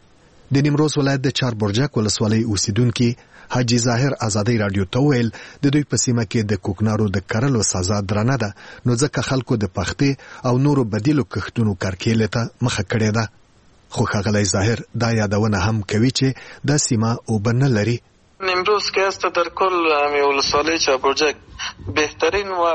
د نیمروز ولایت د چار برجک ولسوالۍ اوسیدونکي حاجي ظاهر ازادۍ رادیو ته ویل د دوی په سیمه کې د کوکنارو د کرلو سزا درنه ده، نو ځکه خلکو د پختې او نورو بدیلو کښتونو کرکیلې ته مخه کړې ده. خو ښاغلی ظاهر دا یادونه هم کوي چې دا سیمه اوبه نه لري. نیمروز که است در کل همین ولسوالی چار برجک بهترین و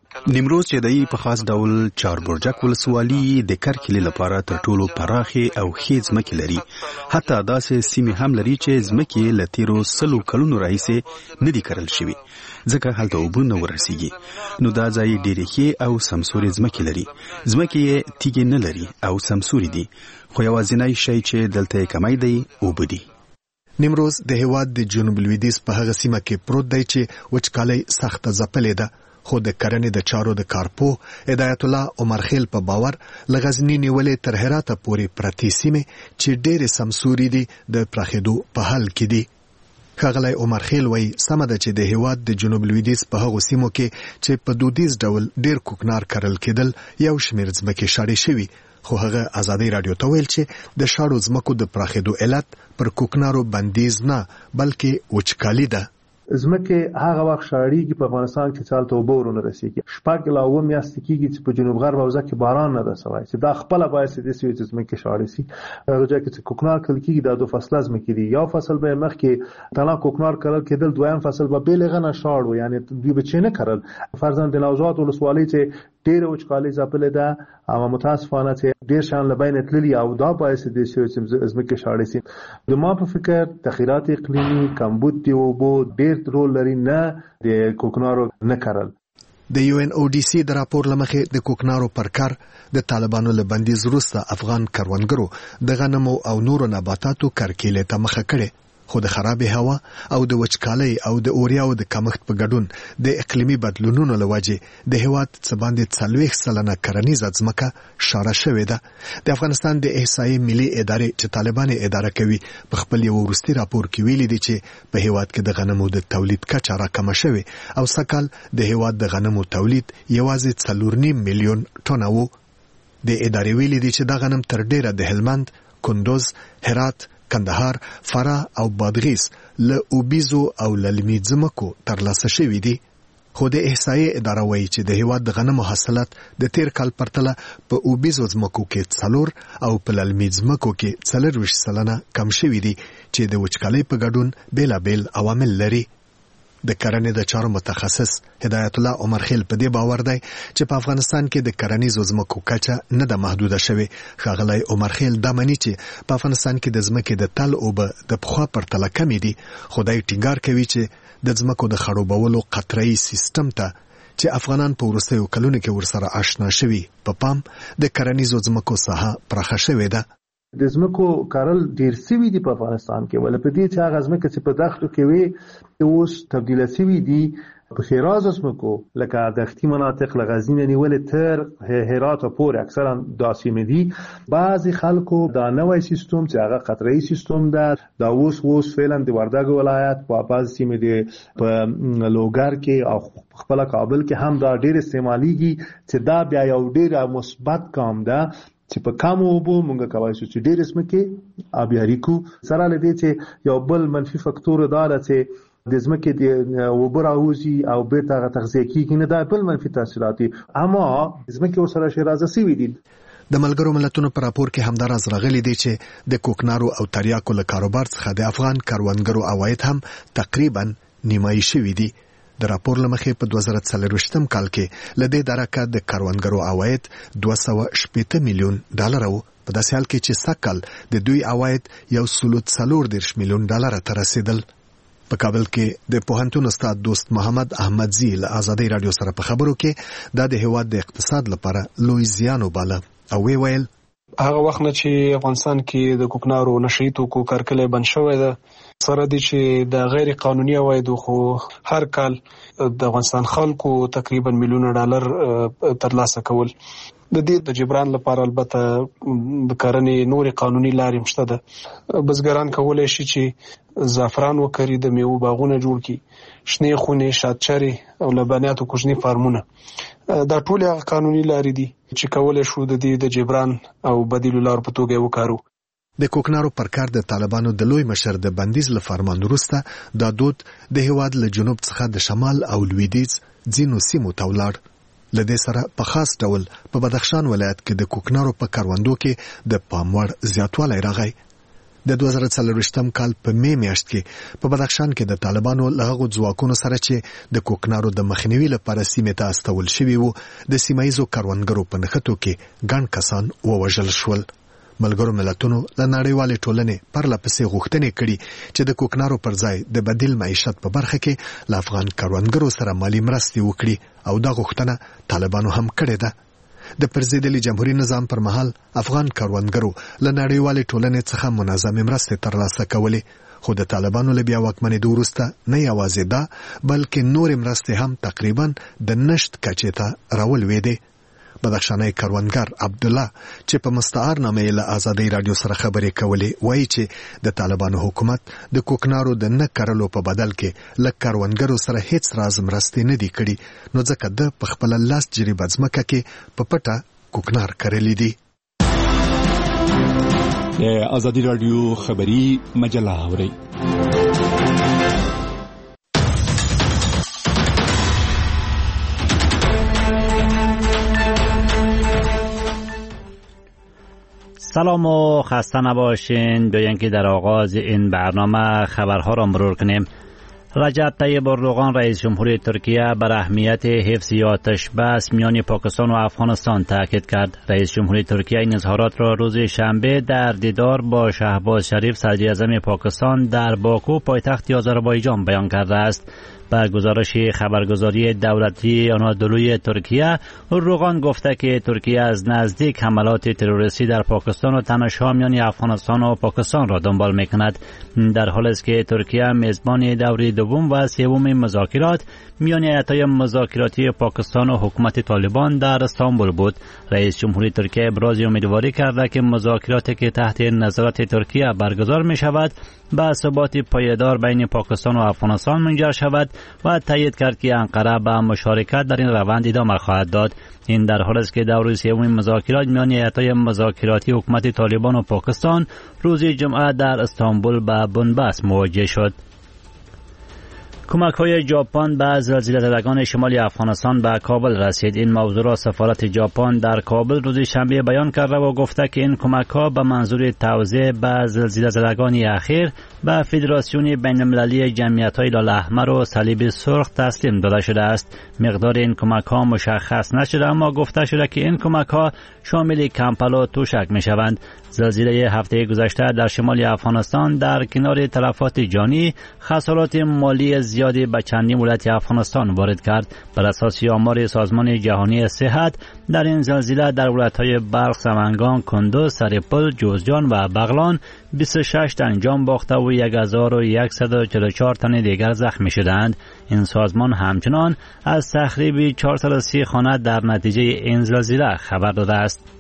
نیمروز چې دای په خاص ډول چاربرجک ولسوالي د کرکلې لپاره تر ټولو پراخه او ښې ځمکې لري. حتی داسې سیمې هم لري چې ځمکې له تیرو سلو کلونو راهیسې نه دي کرل شوي ځکه هلته اوبه نه ورسیږي. نو دا ځای ډېرې ښې او سمسورې ځمکې لري. ځمکې یې تیږې نه لري او سمسورې دي، خو یوازینی شی چې دلته یې کمی دی اوبه دي. نیمروز د هیواد د جنوب لویدیځ په هغه سیمه کې پروت دی چې وچکالۍ سخته ځپلې ده، خو د کرنې د چارو د کارپو هدایت الله عمرخیل په باور له غزني نیولې تر هراته پورې پرتې سیمې چې ډېرې سمسوري دي د پراخېدو په حال کې دي. ښاغلی عمرخیل وایي سمه ده چې د هیواد د جنوب لویدیځ په هغو سیمو کې چې په دودیز ډول ډېر کوکنار کرل کېدل یو شمېر ځمکې شاړې شوي، خو هغه ازادۍ راډیو ته ویل چې د شاړو ځمکو د پراخېدو علت پر کوکنارو بندیز نه بلکې وچکالي ده. ځمکې هغه وخت شاړېږي په افغانستان کې چې هلته اوبه ورونه رسېږي. شپږ لا اووه میاشتې کېږي چې په جنوب غرب حوزه کې باران نه ده سوی، چې دا خپله باید داسې وي چې ځمکې شاړې شي. هغه ځای کې چې کوکنار کرل کېږي دا دو فصله ځمکې دي. یو فصل به یې مخکې تنها کوکنار کرل کېدل، دویم فصل به بې له هغه نه شاړ و، یعنې دوی به چې نه کرل. فرضاً د نوزاد ولسوالۍ چې ډېره وچکالۍ ځپلې ده او متاسفانه چې ډېر شیان له بینه تللي او دا باعث دې شوی چې ځمکې شاړې شي. زما په فکر تغیرات اقلیمي، کمبود د اوبو ډېر رول لري، نه د کوکنارو نه کرل. د یو ان او ډي سي د راپور له مخې د کوکنارو پر کار د طالبانو له بندیز وروسته افغان کروندګرو د غنمو او نورو نباتاتو کرکیلې ته مخه کړې، خو د خرابې هوا او د وچکالۍ او د اوریاو د کمښت په ګډون د اقلیمي بدلونونو له وجې د هیواد څه باندې څلوېښت سلنه کرنیزه ځمکه شاړه شوې ده. د افغانستان د احصایې ملي ادارې چې طالبان اداره کوي په خپل یو وروستي راپور کې ویلي دي چې په هیواد کې د غنمو د تولید کچه راکمه شوې او سږکال د هیواد د غنمو تولید یوازې څلور نیم میلیون ټنه و. د ادارې ویلي دي چې دا غنم تر ډیره د هلمند، کندوز، هرات، کندهار، فراه او بادغیس له اوبیزو او للمي ځمکو ترلاسه شوي دي. خو د احصایې اداره وایي چې د هیواد د غنمو حاصلات د تیر کال پرتله په اوبیزو ځمکو کې څلور او په للمي ځمکو کې څلرویشت سلنه کم شوي دي چې د وچکالۍ په ګډون بېلابېل عوامل لري. د کرنې د چارو متخصص هدایت الله عمرخیل په دې باور دی چې په افغانستان کې د کرنیزو ځمکو کچه نه ده محدوده شوې. ښاغلی عمرخیل دا مني چې په افغانستان کې د ځمکې د تل اوبه د پخوا پرتله کمې دي، خو دی ټینګار کوي چې د ځمکو د خړوبولو قطره‌یي سیستم ته چې افغانان په وروستیو کلونو کې ورسره آشنا شوي په پام د کرنیزو ځمکو ساحه پراخه شوې ده. د ځمکو کرل ډېر سوي دي په افغانستان کې، ولې په دې چې هغه ځمکه چې په دښتو کې وي اوس تبدیله سوي دي په ښېرازو ځمکو لکه دښتي مناطق له غزني نه نیولې تر هراته پورې اکثرا دا سیمې دي. بعضې خلکو دا نوی سیستم چې هغه قطره‌یي سیستم ده دا اوس اوس فعلا د وردګو ولایت په بعضې سیمې د په لوګر کې او خپله کابل کې هم دا ډېر استعمالیږي چې دا بیا یو ډېر مثبت کام ده چې په کم اوبو مونږ کولی شو چې ډېرې ځمکې آبیاري کړو. سره له دې چې یو بل منفي فکتور دا ده چې د ځمکې د اوبه راوځي او بېرته هغه تغذیه کېږي نه، دا بل منفي تاثیرات دي، اما ځمکې ورسره شیرازه سوي دي. د ملګرو ملتونو په راپور کې همداراز راغلي دي چې د کوکنارو او تریاکو له کاروبار څخه د افغان کروندګرو عواید هم تقریبا نیمایي شوي دي. د راپور له مخې په دوه زره څلرویشتم کال کې له دې درکه د کروندګرو عواید دوه سوه شپېته میلیون ډالر وو، په داسې حال کې چې سږکال د دوی عواید یو سلو څلور دېرش میلیون ډالر ته رسېدل. په کابل کې د پوهنتون استاد دوست محمد احمدزي له ازادۍ راډیو سره په خبرو کې دا د هیواد د اقتصاد لپاره لوی زیان وباله او وی ویل هغه وخت نه چې افغانستان کې د کوکنارو نشئی توکو کارکلې بند شوی ده، سره دي چې د غیر قانوني عوایدو خو هر کال د افغانستان خلکو تقریبا میلیونه ډالر ترلاسه کول. د دې د جبران لپاره البته د کرنې نورې قانوني لارې مشته ده. بزګران کولی شي چې زعفران وکري، د میوو باغونه جوړ کړي، شنې خونې، شاتچرې او لبنیاتو کوچني فارمونه. دا ټول هغه قانوني لارې دي چې کولی شو د دې د جبران او بدیلو لارو په توګه وکارو. د کوکنارو پر کار د طالبانو د لوی مشر د بندیز له فرمان وروسته دا دود د هیواد له جنوب څخه د شمال او لویدیځ ځینو سیمو ته ولاړ. له دې سره په خاص ډول په بدخشان ولایت کې د کوکنارو په کروندو کې د پام وړ زیاتوالی راغی. د دوه زره څلرویشتم کال په می میاشت کې په بدخشان کې د طالبانو لغو ځواکونو سره چې د کوکنارو د مخنیوي لپاره سیمې ته استول شوي وو د سیمایزو کروندګرو په نښتو کې ګڼ کسان ووژل شول. ملګرو ملتونو له نړیوالې ټولنې پرله پسې غوښتنې کړي چې د کوکنارو پر ځای د بدیل معیشت په برخه کې له افغان کروندګرو سره مالي مرستې وکړي او دا غوښتنه طالبانو هم کړې ده. د پرځېدلي جمهوریت نظام پر مهال افغان کروندګرو له نړیوالې ټولنې څخه منظمې مرستې ترلاسه کولې، خو د طالبانو له بیا واکمنېدو وروسته نه یوازې دا بلکې نورې مرستې هم تقریبا د نشت کچې ته راولوېدې. بدخشاني کروندګر عبدالله چې په مستعار نامه له آزادۍ رادیو سره خبرې کولې وایي چې د طالبانو حکومت د کوکنارو د نه کرلو په بدل کې له کروندګرو سره هیڅ راز مرستې نه دي کړي، نو ځکه د په خپل لاس جریبه ځمکه کې په پټه کوکنار کرلې دي. د آزادۍ رادیو خبري مجله اوري. سلام و خسته نباشین. بیاین که در آغاز این برنامه خبرها را مرور کنیم. رجب طیب اردوغان رئیس جمهوری ترکیه بر اهمیت حفظ آتش بس میان پاکستان و افغانستان تاکید کرد. رئیس جمهوری ترکیه این اظهارات را روز شنبه در دیدار با شهباز شریف صدر اعظم پاکستان در باکو پایتخت آذربایجان بیان کرده است. بر گزارش خبرگزاری دولتی آنادولوی ترکیه، اردوغان گفته که ترکیه از نزدیک حملات تروریستی در پاکستان و تنش‌ها میان افغانستان و پاکستان را دنبال می‌کند، در حالی است که ترکیه میزبان دوره دوم و سوم مذاکرات میان هیئت‌های مذاکراتی پاکستان و حکومت طالبان در استانبول بود. رئیس جمهوری ترکیه ابراز امیدواری کرده که مذاکراتی که تحت نظارت ترکیه برگزار می‌شود به ثبات پایدار بین پاکستان و افغانستان منجر شود و تایید کرد که انقره به مشارکت در این روند ادامه خواهد داد. این در حالی است که دور سوم مذاکرات میان هیئت‌های مذاکراتی حکومت طالبان و پاکستان روز جمعه در استانبول به بنبست مواجه شد. کمک‌های ژاپن به زلزله‌زدگان شمالی افغانستان به کابل رسید. این موضوع را سفارت ژاپن در کابل روز شنبه بیان کرده و گفته که این کمک‌ها به منظور توزیع به زلزله‌زدگان اخیر به فدراسیون بین‌المللی جمعیت‌های لاله‌احمر و صلیب سرخ تسلیم داده شده است. مقدار این کمک‌ها مشخص نشده، اما گفته شده که این کمک‌ها شامل کمپل و توشک می‌شوند. زلزله هفته گذشته در شمال افغانستان در کنار تلفات جانی خسارات مالی زیادی به چندین ولایت افغانستان وارد کرد. بر اساس آمار سازمان جهانی صحت در این زلزله در ولایت‌های بلخ، سمنگان، کندوز، سرپل، جوزجان و بغلان بیست و شش تن جان باخته و هزار و صد و چهل و چهار تن دیگر زخمی شدند. این سازمان همچنان از تخریب چهارصد و سی خانه در نتیجه این زلزله خبر داده است.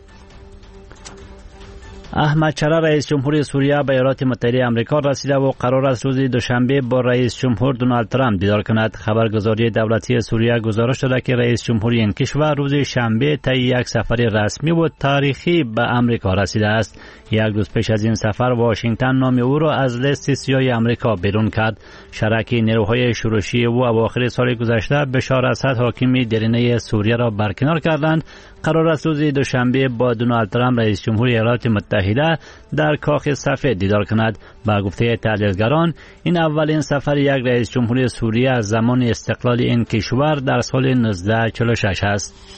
احمد شرا رئیس جمهوری سوریه به ایالات متحده آمریکا رسیده و قرار است روز دوشنبه با رئیس جمهور دونالد ترامپ دیدار کند. خبرگزاری دولتی سوریه گزارش داده که رئیس جمهوری این کشور روز شنبه طی یک سفر رسمی و تاریخی به آمریکا رسیده است. یک روز پیش از این سفر واشنگتن نام او را از لیست سیاه آمریکا بیرون کرد. شرک نیروهای شورشی او اواخر سال گذشته بشار اسد حاکم درینه سوریه را برکنار کردند. قرار است روز دوشنبه با دونالد ترامپ رئیس جمهوری ایالات متحده در کاخ سفید دیدار کند. با گفته تحلیلگران این اولین سفر یک رئیس جمهوری سوریه از زمان استقلال این کشور در سال نوزده چهل و شش است.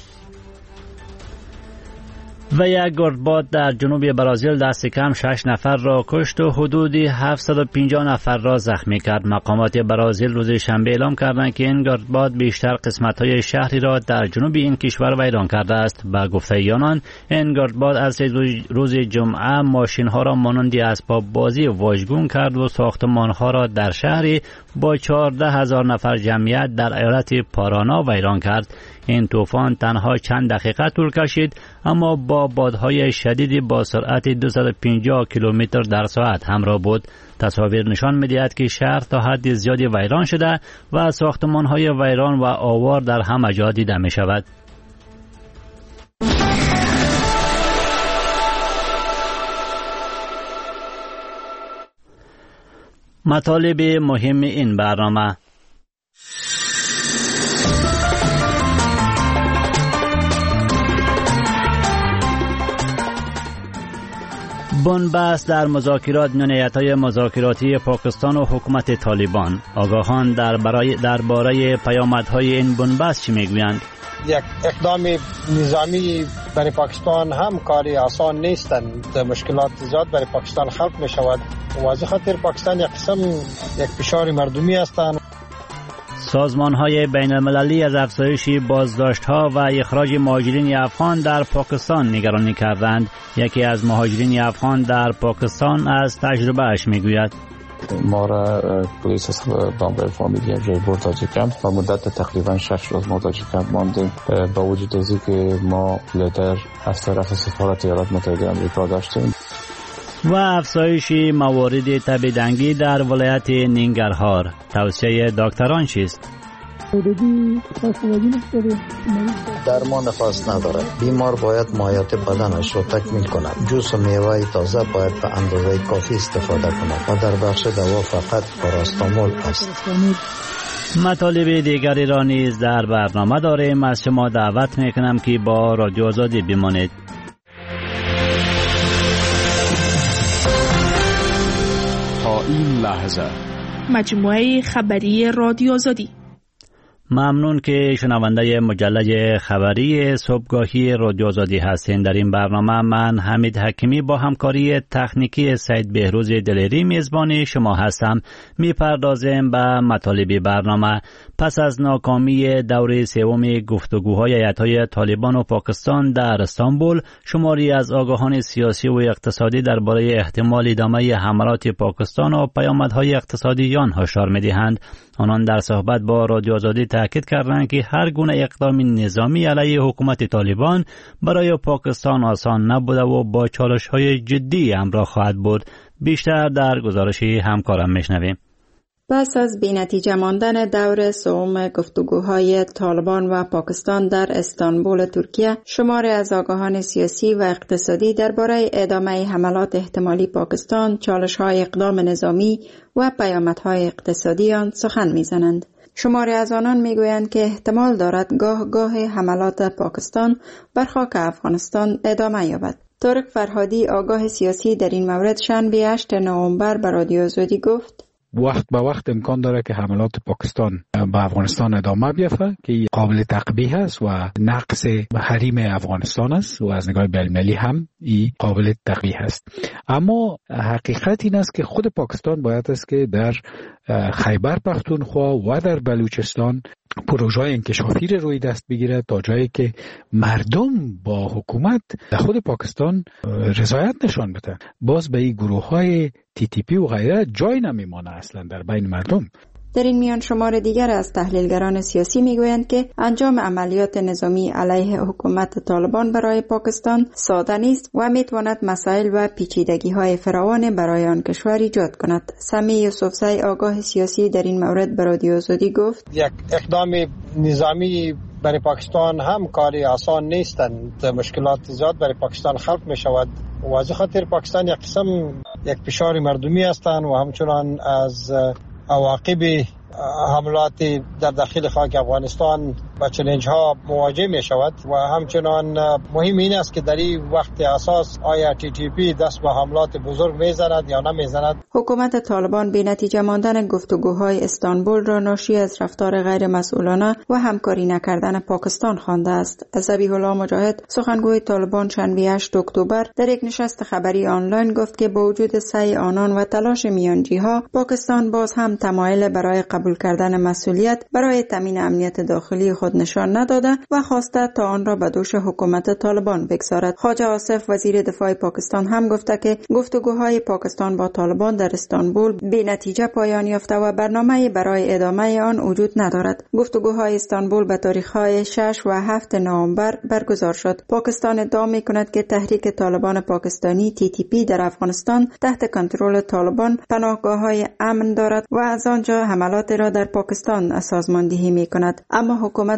و یک گردباد در جنوب برزیل دست کم شش نفر را کشت و حدود هفتصد و پنجاه نفر را زخمی کرد. مقامات برزیل روز شنبه اعلام کردند که این گردباد بیشتر قسمت‌های شهری را در جنوب این کشور ویران کرده است. با گفته آنان این گردباد از روز جمعه ماشین‌ها را مانند اسباب بازی واژگون کرد و ساختمان‌ها را در شهری با چهارده هزار نفر جمعیت در ایالت پارانا ویران کرد. این طوفان تنها چند دقیقه طول کشید، اما با بادهای شدیدی با سرعت دویست و پنجاه کیلومتر در ساعت همراه بود. تصاویر نشان می‌دهد که شهر تا حد زیادی ویران شده و ساختمان‌های ویران و آوار در همه جا دیده می‌شود. مطالب مهم این برنامه: بنبست در مذاکرات میان هیئت‌های مذاکراتی پاکستان و حکومت طالبان. آگاهان در برای درباره پیامدهای این بنبست چی میگویند؟ یک اقدام نظامی برای پاکستان هم کاری آسان نیستند. مشکلات زیاد برای پاکستان خلق می شود. واضح خاطر پاکستان یک قسم یک فشار مردمی هستند. سازمان‌های بین‌المللی از افزایش بازداشت‌ها و اخراج مهاجرین افغان در پاکستان نگرانی کردند. یکی از مهاجرین افغان در پاکستان از تجربه‌اش میگوید: ما را پلیس دامبر فامیلی جای برد تاجیکم و مدت تقریبا شش روز ما تاجیکم ماندیم. با وجود از که ما لتر از طرف سفارت ایالات متحده آمریکا داشتیم. و افزایش موارد تبعیدنگی در ولایت ننگرهار. توصیه دکتران چیست؟ درمان خاص ندارد. بیمار باید مایات بدنش را تکمیل کند. جوس و میوه تازه باید به اندازه کافی استفاده کند و در بخش دوا فقط پاراستامول است. مطالب دیگری را نیز در برنامه داریم. از شما دعوت میکنم که با رادیو آزادی بمانید. تا این لحظه مجموعه خبری رادیو آزادی. ممنون که شنونده مجله خبری صبحگاهی رادیو آزادی هستین. در این برنامه من حمید حکیمی با همکاری تکنیکی سید بهروز دلیری میزبان شما هستم. میپردازیم به مطالب برنامه. پس از ناکامی دوره سوم گفتگوهای هیئت‌های طالبان و پاکستان در استانبول، شماری از آگاهان سیاسی و اقتصادی درباره احتمال ادامه حملات پاکستان و پیامدهای اقتصادی آن هشدار می‌دهند. آنان در صحبت با رادیو آزادی تاکید کردند که هر گونه اقدام نظامی علیه حکومت طالبان برای پاکستان آسان نبوده و با چالش‌های جدی همراه خواهد بود. بیشتر در گزارش همکارم میشنویم. پس از بی‌نتیجه ماندن دور سوم گفتگوهای طالبان و پاکستان در استانبول ترکیه، شماری از آگاهان سیاسی و اقتصادی درباره ادامه حملات احتمالی پاکستان، چالش‌های اقدام نظامی و پیامدهای اقتصادی آن سخن می‌زنند. شماری از آنان میگویند که احتمال دارد گاه گاه حملات پاکستان بر خاک افغانستان ادامه یابد. طارق فرهادی، آگاه سیاسی، در این مورد شنبه هشتم نوامبر به رادیو آزادی گفت: وقت به وقت امکان داره که حملات پاکستان به افغانستان ادامه بیافته که قابل تقبیح است و نقص حریم افغانستان است و از نگاه بین‌المللی هم این قابل تقبیح است. اما حقیقت این است که خود پاکستان باید است که در خیبر پختونخوا و در بلوچستان پروژه انکشافی روی دست بگیره تا جایی که مردم با حکومت در خود پاکستان رضایت نشان بدن. باز به این گروه های تی تی پی و غیره جای نمیمانه اصلا در بین مردم. در این میان شمار دیگر از تحلیلگران سیاسی میگویند که انجام عملیات نظامی علیه حکومت طالبان برای پاکستان ساده نیست و میتواند مسائل و پیچیدگی‌های فراوان برای آن کشور ایجاد کند. سمی یوسفزی، آگاه سیاسی، در این مورد به رادیو آزادی گفت: یک اقدام نظامی برای پاکستان هم کاری آسان نیستند. مشکلات زیاد برای پاکستان خلق می شود. واضح خاطر پاکستان یک قسم یک فشار مردمی هستند و همچنان از عواقب حملات در داخل خاک افغانستان با چالش ها مواجه می شود و همچنان مهم این است که در این وقت اساس آیا تی تی پی دست به حملات بزرگ می زند یا نمی زند. حکومت طالبان بی نتیجه ماندن گفتگوهای استانبول را ناشی از رفتار غیر مسئولانه و همکاری نکردن پاکستان خوانده است. ذبیح الله مجاهد، سخنگوی طالبان، شنبه هشتم اکتبر در یک نشست خبری آنلاین گفت که با وجود سعی آنان و تلاش میانجی‌ها، پاکستان باز هم تمایل برای قبول کردن مسئولیت برای تامین امنیت داخلی خود نشان نداده و خواسته تا آن را به دوش حکومت طالبان بگذارد. خواجه آصف، وزیر دفاع پاکستان، هم گفته که گفتگوهای پاکستان با طالبان در استانبول بی نتیجه پایان یافته و برنامه برای ادامه آن وجود ندارد. گفتگوهای استانبول به تاریخ‌های شش و هفتم نوامبر برگزار شد. پاکستان ادعا می‌کند که تحریک طالبان پاکستانی تی تی پی در افغانستان تحت کنترل طالبان پناهگاه‌های امن دارد و از آنجا حملات را در پاکستان سازماندهی می‌کند. اما حکومت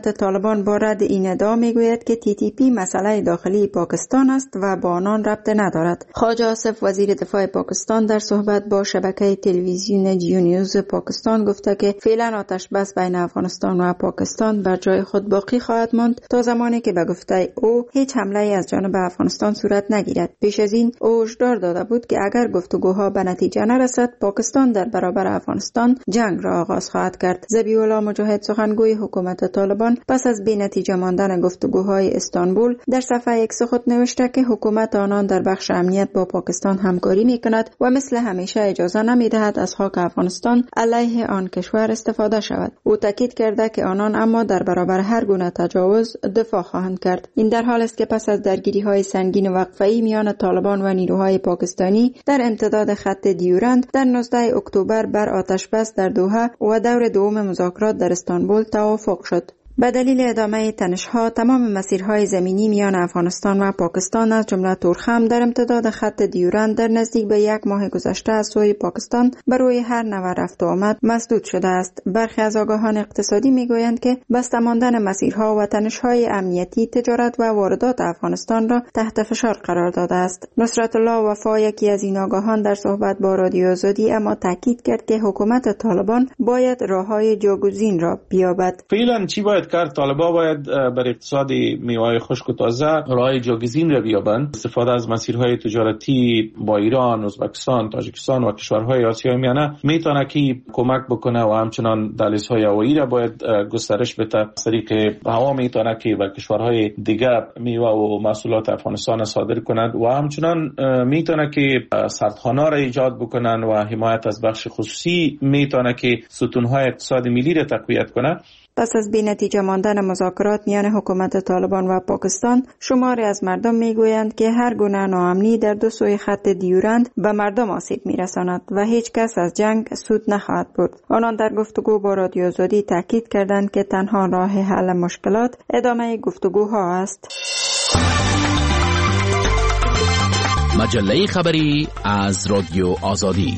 حکومت طالبان با رد این ادعا میگوید که تی تی پی مسئله داخلی پاکستان است و با آنان ربط ندارد. خواجه آصف وزیر دفاع پاکستان در صحبت با شبکه تلویزیون جیو نیوز پاکستان گفته که فعلا آتش بس بین افغانستان و پاکستان بر جای خود باقی خواهد ماند تا زمانی که به گفته او هیچ حمله از جانب افغانستان صورت نگیرد. پیش از این او هشدار داده بود که اگر گفتگوها به نتیجه نرسد پاکستان در برابر افغانستان جنگ را آغاز خواهد کرد. ذبیح الله مجاهد سخنگوی حکومت طالبان پس از بی نتیجه ماندن گفتگوهای استانبول در صفحه ایکس خود نوشته که حکومت آنان در بخش امنیت با پاکستان همکاری میکند و مثل همیشه اجازه نمیدهد از خاک افغانستان علیه آن کشور استفاده شود. او تاکید کرده که آنان اما در برابر هر گونه تجاوز دفاع خواهند کرد. این در حال است که پس از درگیری‌های سنگین وقفه‌ای میان طالبان و نیروهای پاکستانی در امتداد خط دیورند در نوزدهم اکتبر بر آتش بس در دوحه و دور دوم مذاکرات در استانبول توافق شد. به دلیل ادامه تنش‌ها تمام مسیرهای زمینی میان افغانستان و پاکستان از جمله تورخم در امتداد خط دیورند در نزدیک به یک ماه گذشته از سوی پاکستان بر روی هر نوع رفت و آمد مسدود شده است. برخی از آگاهان اقتصادی میگویند که بسته ماندن مسیرها و تنش‌های امنیتی تجارت و واردات افغانستان را تحت فشار قرار داده است. نصرت الله وفا یکی از این آگاهان در صحبت با رادیو آزادی اما تاکید کرد که حکومت طالبان باید راههای جاگزین را بیابد. فعلا چی باید کرد؟ طالبا باید بر اقتصاد میوه خشک و تازه راه جاگزین را بیابند. استفاده از مسیرهای تجارتی با ایران، ازبکستان، تاجیکستان و کشورهای آسیای میانه میتونه که کمک بکنه و همچنان دهلیزهای هوایی را باید گسترش بده. از طریق هوا میتونه که به کشورهای دیگه میوه و محصولات افغانستان صادر کند و همچنان میتونه که سردخانه را ایجاد بکنن و حمایت از بخش خصوصی میتونه که ستونهای اقتصاد ملی را تقویت کنه. پس از بی نتیجه ماندن مذاکرات میان حکومت طالبان و پاکستان، شماری از مردم میگویند که هر گونه ناامنی در دو سوی خط دیورند به مردم آسیب میرساند و هیچ کس از جنگ سود نخواهد برد. آنان در گفتگو با رادیو آزادی تاکید کردند که تنها راه حل مشکلات ادامه گفتگوها است. مجله خبری از رادیو آزادی.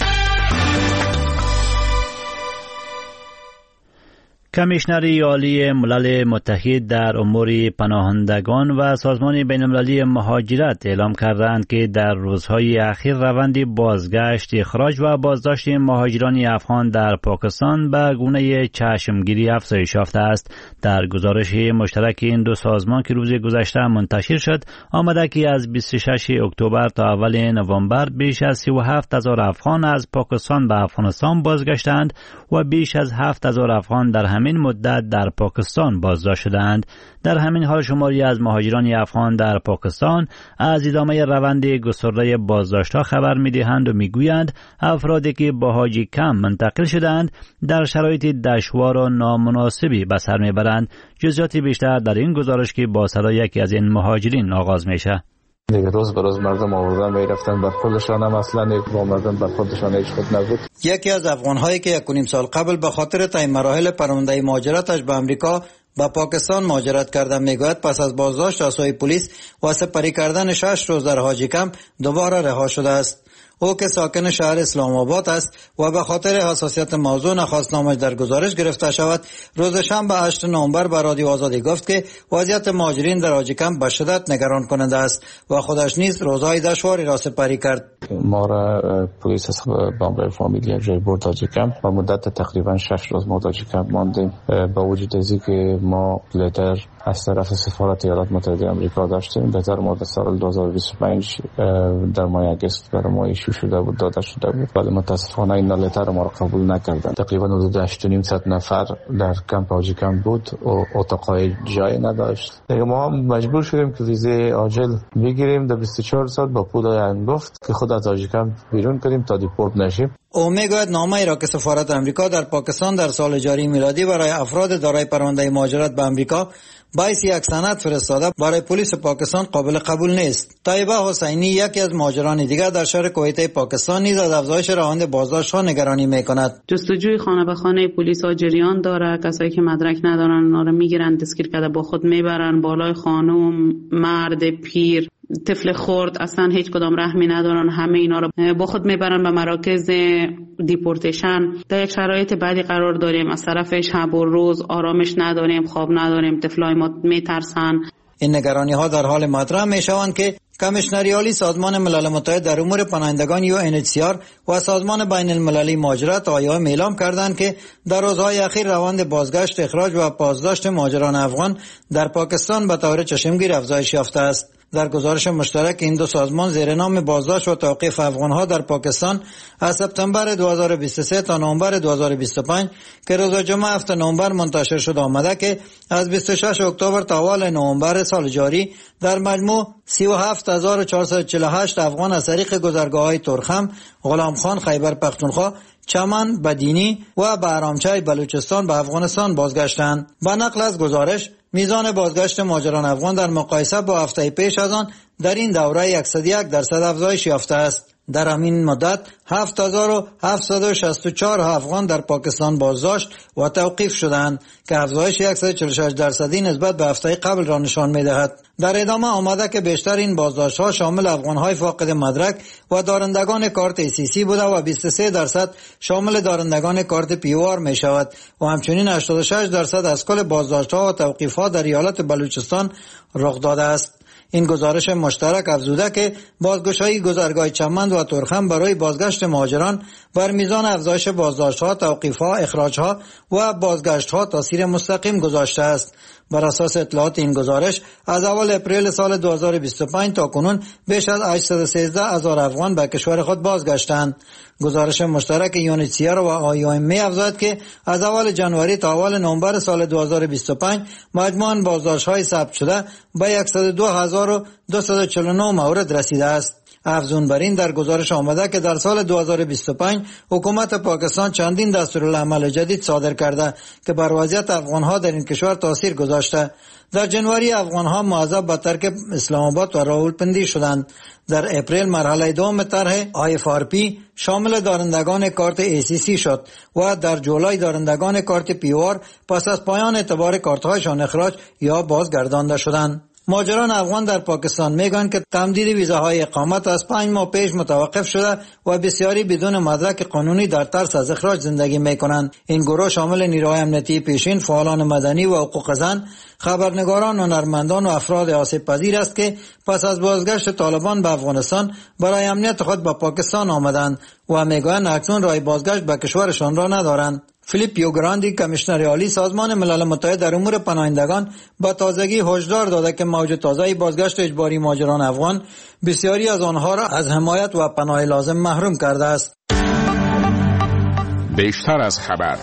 کمیشنر عالی ملل متحد در امور پناهندگان و سازمان بین‌المللی مهاجرت اعلام کردند که در روزهای اخیر روند بازگشت، اخراج و بازداشت مهاجران افغان در پاکستان به گونه چشمگیری افزایش یافته است. در گزارش مشترک این دو سازمان که روز گذشته منتشر شد، آمده که از بیست و ششم اکتبر تا اول نوامبر بیش از سی و هفت هزار افغان از پاکستان به افغانستان بازگشتند و بیش از هفت هزار افغان در همین مدت در پاکستان بازداشت شدند. در همین حال شماری از مهاجران افغان در پاکستان از ادامه روند گسترده بازداشت‌ها خبر می‌دهند و می‌گویند افرادی که با حاجی کم منتقل شدند در شرایط دشوار و نامناسبی به سر می‌برند. جزئیات بیشتر در این گزارش که با صدای یکی از این مهاجرین آغاز میشه. دیگه روز به روز مردم آوردن میرفتن برخوردشان هم اصلا با مردم برخوردشان هیچ خود نبود. یکی از افغان‌هایی که یک و نیم سال قبل به خاطر طی مراحل پرونده مهاجرتش به امریکا با پاکستان مهاجرت کرده میگوید پس از بازداشت از سوی پلیس و سپری کردن شش روز در حاجی کمپ دوباره رها شده است. او که ساکن شهر اسلام آباد است و به خاطر حساسیت موضوع نخواست نامش در گزارش گرفته شود، روز شنبه هشتم نوامبر به رادیو آزادی گفت که وضعیت مهاجرین در حاجی کمپ به شدت نگران کننده است و خودش نیز روزهای دشواری را سپری کرد. ما را پلیس از بامبر فامیلی جای برد حاجی کمپ و مدت تقریبا شش روز ما حاجی کمپ ماندیم. با وجود از اینکه ما لتر از طرف سفارت ایالات متحده آمریکا داشتیم، لتر ما در سال دو هزار و بیست و پنج در ماه اگست برای ما ایشو شده بود، داده شده بود، ولی متاسفانه این لتر ما را قبول نکردن. تقریبا حدود هشت و نیم صد نفر در کمپ حاجی کمپ بود و اتاقای جای نداشت. دیگه ما مجبور شدیم که ویزه عاجل بگیریم در بیست و چهار ساعت با پولای انگفت که خود از حاجی کمپ بیرون کنیم تا دیپورت نشیم. او میگوید نامه ای را که سفارت امریکا در پاکستان در سال جاری میلادی برای افراد دارای پرونده مهاجرت به امریکا باعث یک سند فرستاده برای پلیس پاکستان قابل قبول نیست. طیبه حسینی یکی از مهاجران دیگر در شهر کویته پاکستان نیز از افزایش روند بازداشت‌ها نگرانی میکند. جستجوی خانه به خانه پلیس ها جریان داره، کسایی که مدرک ندارن اونا رو میگیرن، دستگیر کرده با خود میبرن بالای خانم، مرد، پیر، طفل خرد اصلا هیچ کدام رحمی ندارن، همه اینا رو با خود میبرن به مراکز دیپورتیشن. در یک شرایط بعدی قرار داریم، از طرف شب و روز آرامش نداریم، خواب نداریم، طفلای ما میترسن. این نگرانی ها در حال مطرح می شوند که کمیشنری عالی سازمان ملل متحد در امور پناهندگان یو ان اچ سی آر و سازمان بین المللی مهاجرت آی او ام اعلام کردند که در روزهای اخیر روند بازگشت، اخراج و بازداشت مهاجران افغان در پاکستان به طور چشمگیر افزایش یافته است. در گزارش مشترک این دو سازمان زیر نام بازداشت و توقیف افغانها در پاکستان از سپتامبر دو هزار و بیست و سه تا نوامبر دو هزار و بیست و پنج که روز جمعه هفتم نوامبر منتشر شده آمده که از بیست و ششم اکتبر تا اول نوامبر سال جاری در مجموع سی و هفت هزار و چهارصد و چهل و هشت افغان از طریق گذرگاه‌های ترخم، غلامخان، خیبر پختونخوا، چمن، بدینی و بهرامچه بلوچستان به افغانستان بازگشتند. به نقل از گزارش میزان بازگشت مهاجران افغان در مقایسه با هفته پیش از آن در این دوره صد و یک درصد افزایش یافته است. در همین مدت هفت هزار و هفتصد و شصت و چهار افغان در پاکستان بازداشت و توقیف شدند که افزایش صد و چهل و شش درصدی نسبت به هفته قبل را نشان می‌دهد. در ادامه آمده که بیشتر این بازداشت‌ها شامل افغان‌های فاقد مدرک و دارندگان کارت ای سی سی بوده و بیست و سه درصد شامل دارندگان کارت پی او آر می‌شود و همچنین هشتاد و شش درصد از کل بازداشت‌ها و توقیف‌ها در ایالت بلوچستان رخ داده است. این گزارش مشترک افزوده که بازگشایی گذرگاه چمن و ترخم برای بازگشت مهاجران بر میزان افزایش بازداشت‌ها، توقیف‌ها، اخراج‌ها و بازگشت‌ها تاثیر مستقیم گذاشته است. بر اساس اطلاعات این گزارش از اول اپریل سال دو هزار و بیست و پنج تا کنون بیش از هشتصد و سیزده هزار افغان به کشور خود بازگشتند. گزارش مشترک یو ان اچ سی آر و آی او ام می افزاید که از اول جنوری تا اول نوامبر سال دو هزار و بیست و پنج مجموعاً بازداشت‌های ثبت شده به صد و دو هزار و دویست و چهل و نه مورد رسیده است. افزون بر این در گزارش آمده که در سال دو هزار و بیست و پنج حکومت پاکستان چندین دستورالعمل جدید صادر کرده که بر وضعیت افغانها در این کشور تاثیر گذاشته. در جنوری افغانها معذب به ترک اسلام آباد و راولپندی شدند. در اپریل مرحله دوم طرح آی اف آر پی شامل دارندگان کارت ای سی سی شد و در جولای دارندگان کارت پی او آر پس از پایان اعتبار کارت‌هایشان اخراج یا بازگردانده شدند. مهاجران افغان در پاکستان میگن که تمدید ویزاهای اقامت از پنج ماه پیش متوقف شده و بسیاری بدون مدرک قانونی در ترس از اخراج زندگی میکنند. این گروه شامل نیروهای امنیتی پیشین، فعالان مدنی و حقوق زن، خبرنگاران، هنرمندان و افراد آسیب پذیر است که پس از بازگشت طالبان به افغانستان برای امنیت خود به پاکستان آمدند و میگویند اکنون راه بازگشت به کشورشان را ندارند. فیلیپ گراندی کمیشنر عالی سازمان ملل متحد در امور پناهندگان با تازگی هشدار داده که موج تازه‌ای بازگشت اجباری مهاجران افغان بسیاری از آنها را از حمایت و پناه لازم محروم کرده است. بیشتر از خبر.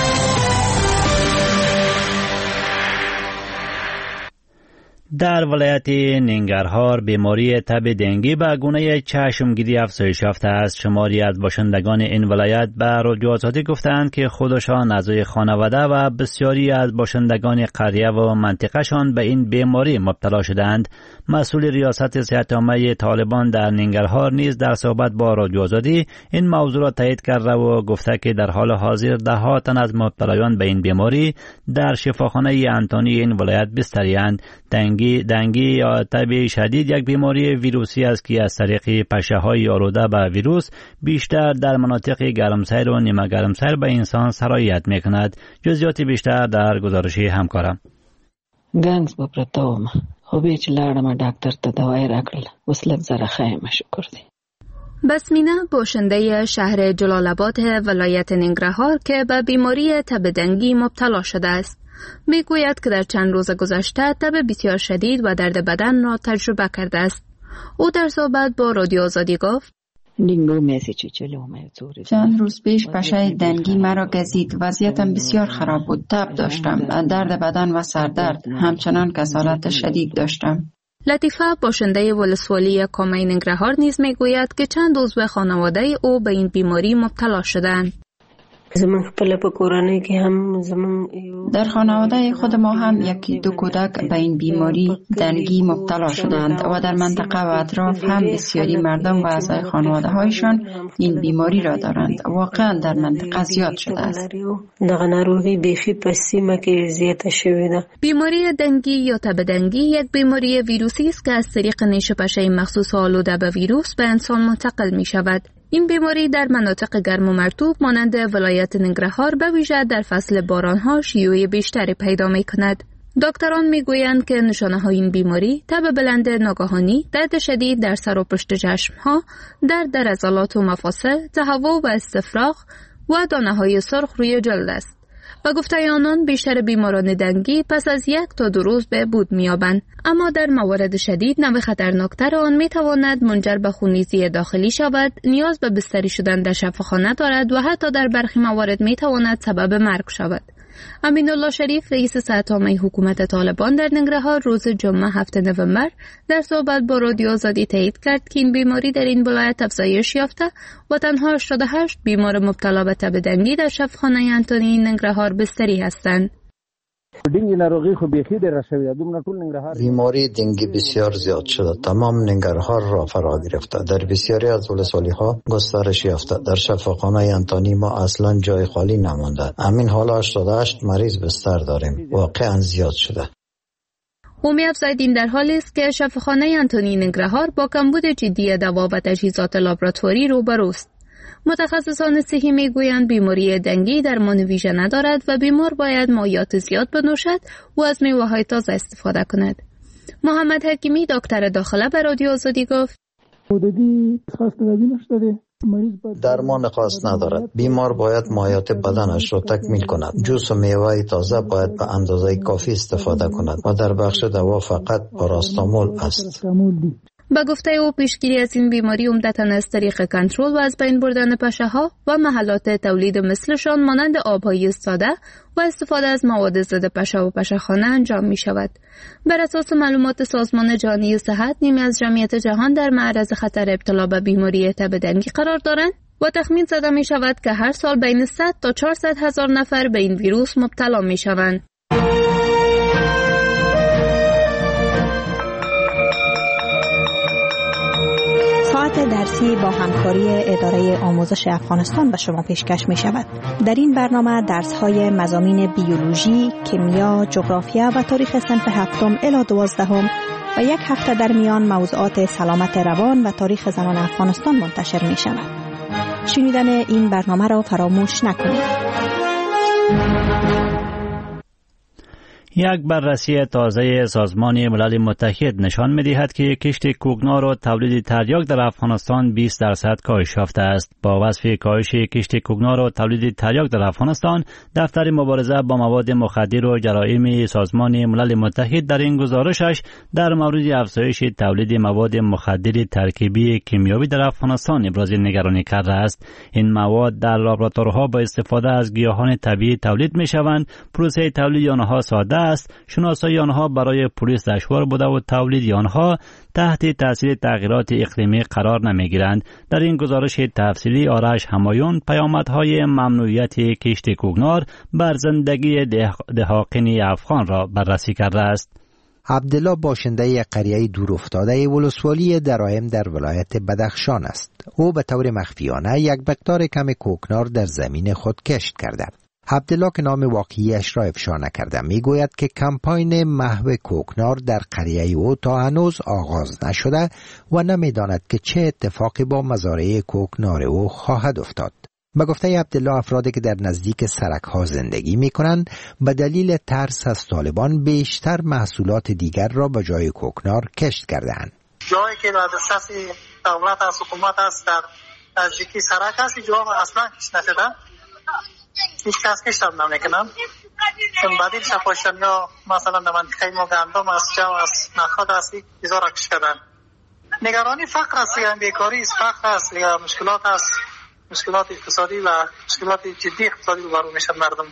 در ولایت ننگرهار بیماری تب دنگی به گونه چشمگیری افزایش یافته است. شماری از باشندگان این ولایت به رادیو آزادی گفتند که خودشان، اعضای خانواده و بسیاری از باشندگان قریه و منطقهشان به این بیماری مبتلا شدند. مسئول ریاست صحت عامه طالبان در ننگرهار نیز در صحبت با رادیو آزادی این موضوع را تایید کرده و گفته که در حال حاضر ده ها تن از مبتلایان به این بیماری در شفاخانه انتونی این ولایت بستری‌اند. دنگی دنگی یا تب شدید یک بیماری ویروسی است که از طریق پشه‌های آلوده به ویروس بیشتر در مناطق گرمسیر و نیمه گرمسیر به انسان سرایت می‌کند. جزئیات بیشتر در گزارش همکارم. گنگز بپرتاوم خو چې لاړم ډاکټر ته دوايي راکړل اوس لږ زره ښه شکر دی. بسمینه باشنده شهر جلال آباد ولایت ننگرهار که به بیماری تب دنگی مبتلا شده است میگوید که در چند روز گذشته تب بسیار شدید و درد بدن را تجربه کرده است. او در صحبت با رادیو آزادی گفت چند روز پیش پشه دنگی مرا گزید. وضعیتم بسیار خراب بود. تب داشتم، درد بدن و سردرد، همچنان کسالت شدید داشتم. لطیفه باشنده ولسوالی کامه ننگرهار نیز میگوید که چند عضو خانواده او به این بیماری مبتلا شدند. زمون خپل په کورنۍ کې هم زمون در خانواده خود ما هم یکی دو کودک به این بیماری دنگی مبتلا شدند و در منطقه و اطراف هم بسیاری مردم و اعضای خانواده هایشان این بیماری را دارند. واقعا در منطقه زیاد شده است. دغه ناروغي بیخي په سیمه کې زیاته شوې ده. بیماری دنگی یا تب دنگی یک بیماری ویروسی است که از طریق نیش پشه مخصوص آلوده به ویروس به انسان منتقل می شود. این بیماری در مناطق گرم و مرطوب مانند ولایت ننگرهار به ویژه در فصل بارانها شیوع بیشتری پیدا می کند. دکتران می گویند که نشانه های این بیماری تب بلند ناگهانی، درد شدید در سر و پشت چشم ها، درد در عضلات و مفاصل، تهوع و استفراغ و دانه های سرخ روی جلد است. و گفته آنان بیشتر بیماران دنگی پس از یک تا دو روز به بود می‌یابند، اما در موارد شدید نوع خطرناکتر آن می‌تواند منجر به خونریزی داخلی شود، نیاز به بستری شدن در شفاخانه دارد و حتی در برخی موارد می‌تواند سبب مرگ شود. امین الله شریف رئیس صحت عامه حکومت طالبان در ننگرهار روز جمعه هفتم نوامبر در صحبت با رادیو آزادی تایید کرد که این بیماری در این ولایت افزایش یافته و تنها هشتاد و هشت بیمار مبتلا به تب دنگی در شفاخانه انتونی ننگرهار بستری هستند. بیماری دنگی بسیار زیاد شده، تمام ننگرهار را فرا گرفته، در بسیاری از ولسوالی ها گسترش یافته. در شفاخانه انتونی ما اصلا جای خالی نمانده. همین حالا هشتاد و هشت مریض بستر داریم، واقعا زیاد شده. او می افزاید این در حالی است که شفاخانه انتونی ننگرهار با کمبود جدی دوا و تجهیزات لابراتواری روبروست. متخصصان صحی میگویند بیماری دنگی درمان ویژه ندارد و بیمار باید مایعات زیاد بنوشد و از میوه‌های تازه استفاده کند. محمد حکیمی دکتر داخله به رادیو آزادی گفت: درمان خاص ندارد. بیمار باید مایعات بدنش را تکمیل کند. جوس و میوه تازه باید به اندازه کافی استفاده کند و در بخش دوا فقط پاراستامول است. با گفته او پیشگیری از این بیماری عمدتاً از طریق کنترل و از بین بردن پشه‌ها و محلات تولید مثلشان مانند آبهای ساده و استفاده از مواد ضد پشه و پشه‌خانه انجام می شود. بر اساس معلومات سازمان جهانی صحت، نیمی از جمعیت جهان در معرض خطر ابتلا به بیماری تب دنگی قرار دارند و تخمین زده می شود که هر سال بین صد تا چهارصد هزار نفر به این ویروس مبتلا می شوند. ساعت درسی با همکاری اداره آموزش افغانستان به شما پیشکش می شود. در این برنامه درس های مضامین بیولوژی، کیمیا، جغرافیا و تاریخ صنف هفتم الی دوازدهم و یک هفته در میان موضوعات سلامت روان و تاریخ زنان افغانستان منتشر می شود. شنیدن این برنامه را فراموش نکنید. یک بررسی تازه سازمان ملل متحد نشان می‌دهد که کشت کوکنار و تولید تریاک در افغانستان بیست درصد کاهش یافته است. با وصف کاهش کشت کوکنار و تولید تریاک در افغانستان، دفتر مبارزه با مواد مخدر و جرایم سازمان ملل متحد در این گزارشش در مورد افزایش تولید مواد مخدر ترکیبی کیمیایی در افغانستان ابراز نگرانی کرده است. این مواد در لابراتوارها با استفاده از گیاهان طبیعی تولید می‌شوند. پروسه تولید آنها ساده است. شناسایی آنها برای پلیس دشوار بوده و تولید آنها تحت تاثیر تغییرات اقلیمی قرار نمیگیرند. در این گزارش تفصیلی آرش همایون پیامدهای ممنوعیت کشت کوکنار بر زندگی دهقان افغان را بررسی کرده است. عبدالله باشنده قریه دور افتاده ولسوالی دراهم در ولایت بدخشان است. او به طور مخفیانه یک مقدار کم کوکنار در زمین خود کشت کرده. عبدالله که نام واقعیش را افشا نکرده میگوید که کمپاین محو کوکنار در قریه او تا هنوز آغاز نشده و نمیداند که چه اتفاقی با مزارع کوکنار او خواهد افتاد. به گفته عبدالله، افرادی که در نزدیک سرک‌ها زندگی می‌کنند به دلیل ترس از طالبان بیشتر محصولات دیگر را به جای کوکنار کشت کردند. جایی که در دسترس دولت از حکومت است در نزدیکی سرک است، جا اصلا کشت نشده، هیچ کس کشت هم نمیکنن. بدیل شپاشن یا مثلا در منطقه ما گندم است، جو است، نخود است، چیزا را کشت کردن. نگرانی فقر است، یا بیکاری است، فقر است، یا مشکلات است، مشکلات اقتصادی و مشکلات جدی اقتصادی روبرو میشن مردم.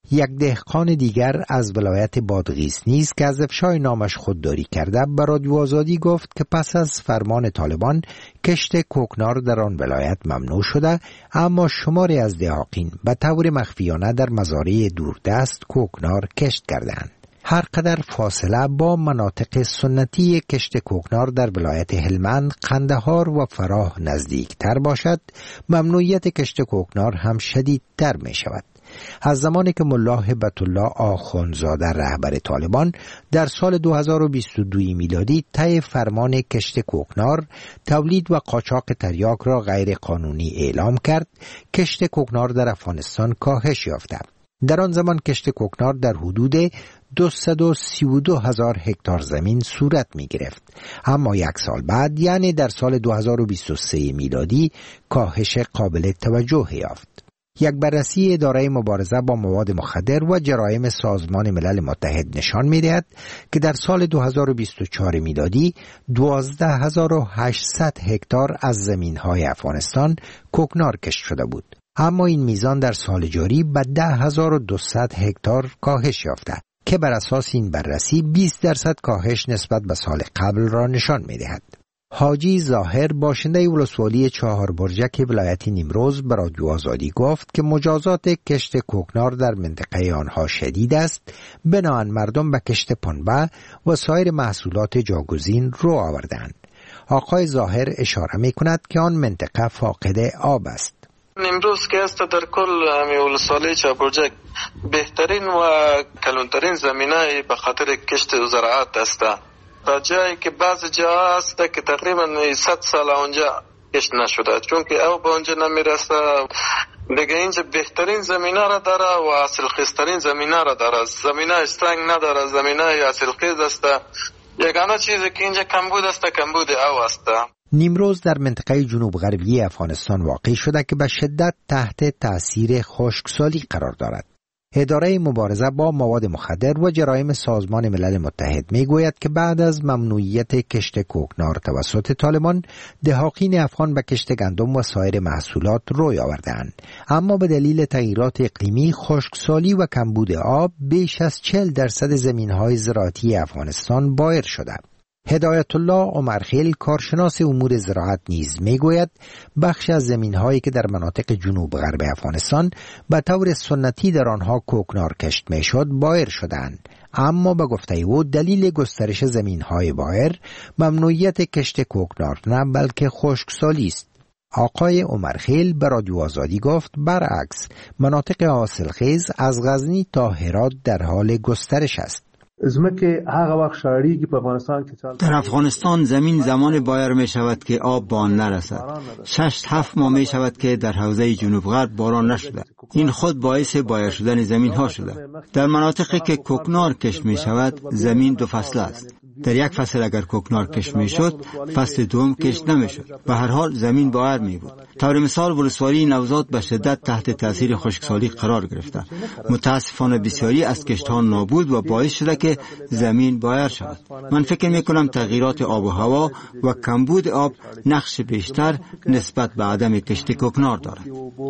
یک دهقان دیگر از ولایت بادغیس نیز که از افشای نامش خودداری کرده به رادیو آزادی گفت که پس از فرمان طالبان کشت کوکنار در آن ولایت ممنوع شده، اما شماری از دهاقین به طور مخفیانه در مزارع دوردست کوکنار کشت کردند. هر قدر فاصله با مناطق سنتی کشت کوکنار در ولایت هلمند، قندهار و فراه نزدیک تر باشد، ممنوعیت کشت کوکنار هم شدیدتر می شود. از زمانی که ملا هبت الله آخوندزاده رهبر طالبان در سال دو هزار و بیست و دو میلادی طی فرمان کشت کوکنار تولید و قاچاق تریاک را غیر قانونی اعلام کرد، کشت کوکنار در افغانستان کاهش یافته. در آن زمان کشت کوکنار در حدود دویست و سی و دو هزار هکتار زمین صورت می گرفت، اما یک سال بعد یعنی در سال دو هزار و بیست و سه میلادی کاهش قابل توجه یافت. یک بررسی اداره مبارزه با مواد مخدر و جرایم سازمان ملل متحد نشان می‌دهد که در سال دو هزار و بیست و چهار میلادی دوازده هزار و هشتصد هکتار از زمین‌های افغانستان کوکنار کشت شده بود، اما این میزان در سال جاری به ده هزار و دویست هکتار کاهش یافته که بر اساس این بررسی بیست درصد کاهش نسبت به سال قبل را نشان می‌دهد. حاجی ظاهر باشنده ولسوالی چهار برجک ولایت نیمروز به رادیو آزادی گفت که مجازات کشت کوکنار در منطقه آنها شدید است، بنابراین مردم به کشت پنبه و سایر محصولات جاگزین رو آوردند. آقای ظاهر اشاره می کند که آن منطقه فاقد آب است. نیمروز که است در کل همی ولسوالی چهار برجک بهترین و کلانترین زمینه به خاطر کشت و زراعت است. تا جایی که بعض جا هست که تقریبا صد سال اونجا کشت نشده، چون که او به اونجا نمیرسه. دیگه اینجا بهترین زمینه را داره و حاصلخیزترین زمینه را داره. زمینه سنگ نداره، زمینه حاصلخیز است. یگانه چیزی که اینجا کمبود است کمبود او است. نیمروز در منطقه جنوب غربی افغانستان واقع شده که به شدت تحت تأثیر خشکسالی قرار دارد. اداره مبارزه با مواد مخدر و جرایم سازمان ملل متحد می گوید که بعد از ممنوعیت کشت کوکنار توسط طالبان، دهاقین افغان به کشت گندم و سایر محصولات روی آوردند، اما به دلیل تغییرات اقلیمی، خشکسالی و کمبود آب بیش از چهل درصد زمین‌های زراعتی افغانستان بایر شده. هدایت الله عمرخیل کارشناس امور زراعت نیز میگوید بخش از زمین‌هایی که در مناطق جنوب غرب افغانستان به طور سنتی در آنها کوکنار کشت میشد بایر شدند، اما به گفته او دلیل گسترش زمین‌های بایر ممنوعیت کشت کوکنار نه بلکه خشکسالی است. آقای عمرخیل به رادیو آزادی گفت برعکس مناطق حاصلخیز از غزنی تا هرات در حال گسترش است. در افغانستان زمین زمان بایر می شود که آب به آن نرسد. شش هفت ماه می شود که در حوزه جنوب غرب باران نشده. این خود باعث بایر شدن زمین ها شده. در مناطقی که کوکنار کشت می شود زمین دو فصل است. در یک فصل اگر کوکنار کشت می شد، فصل دوم کشت نمی شد. به هر حال زمین بایر می بود. طور مثال ولسوالی نوزاد به شدت تحت تاثیر خشکسالی قرار گرفته. متاسفانه بسیاری از کشت ها نابود و باعث شده که زمین بایر شود. من فکر می کنم تغییرات آب و هوا و کمبود آب نقش بیشتر نسبت به عدم کشت کوکنار دارد.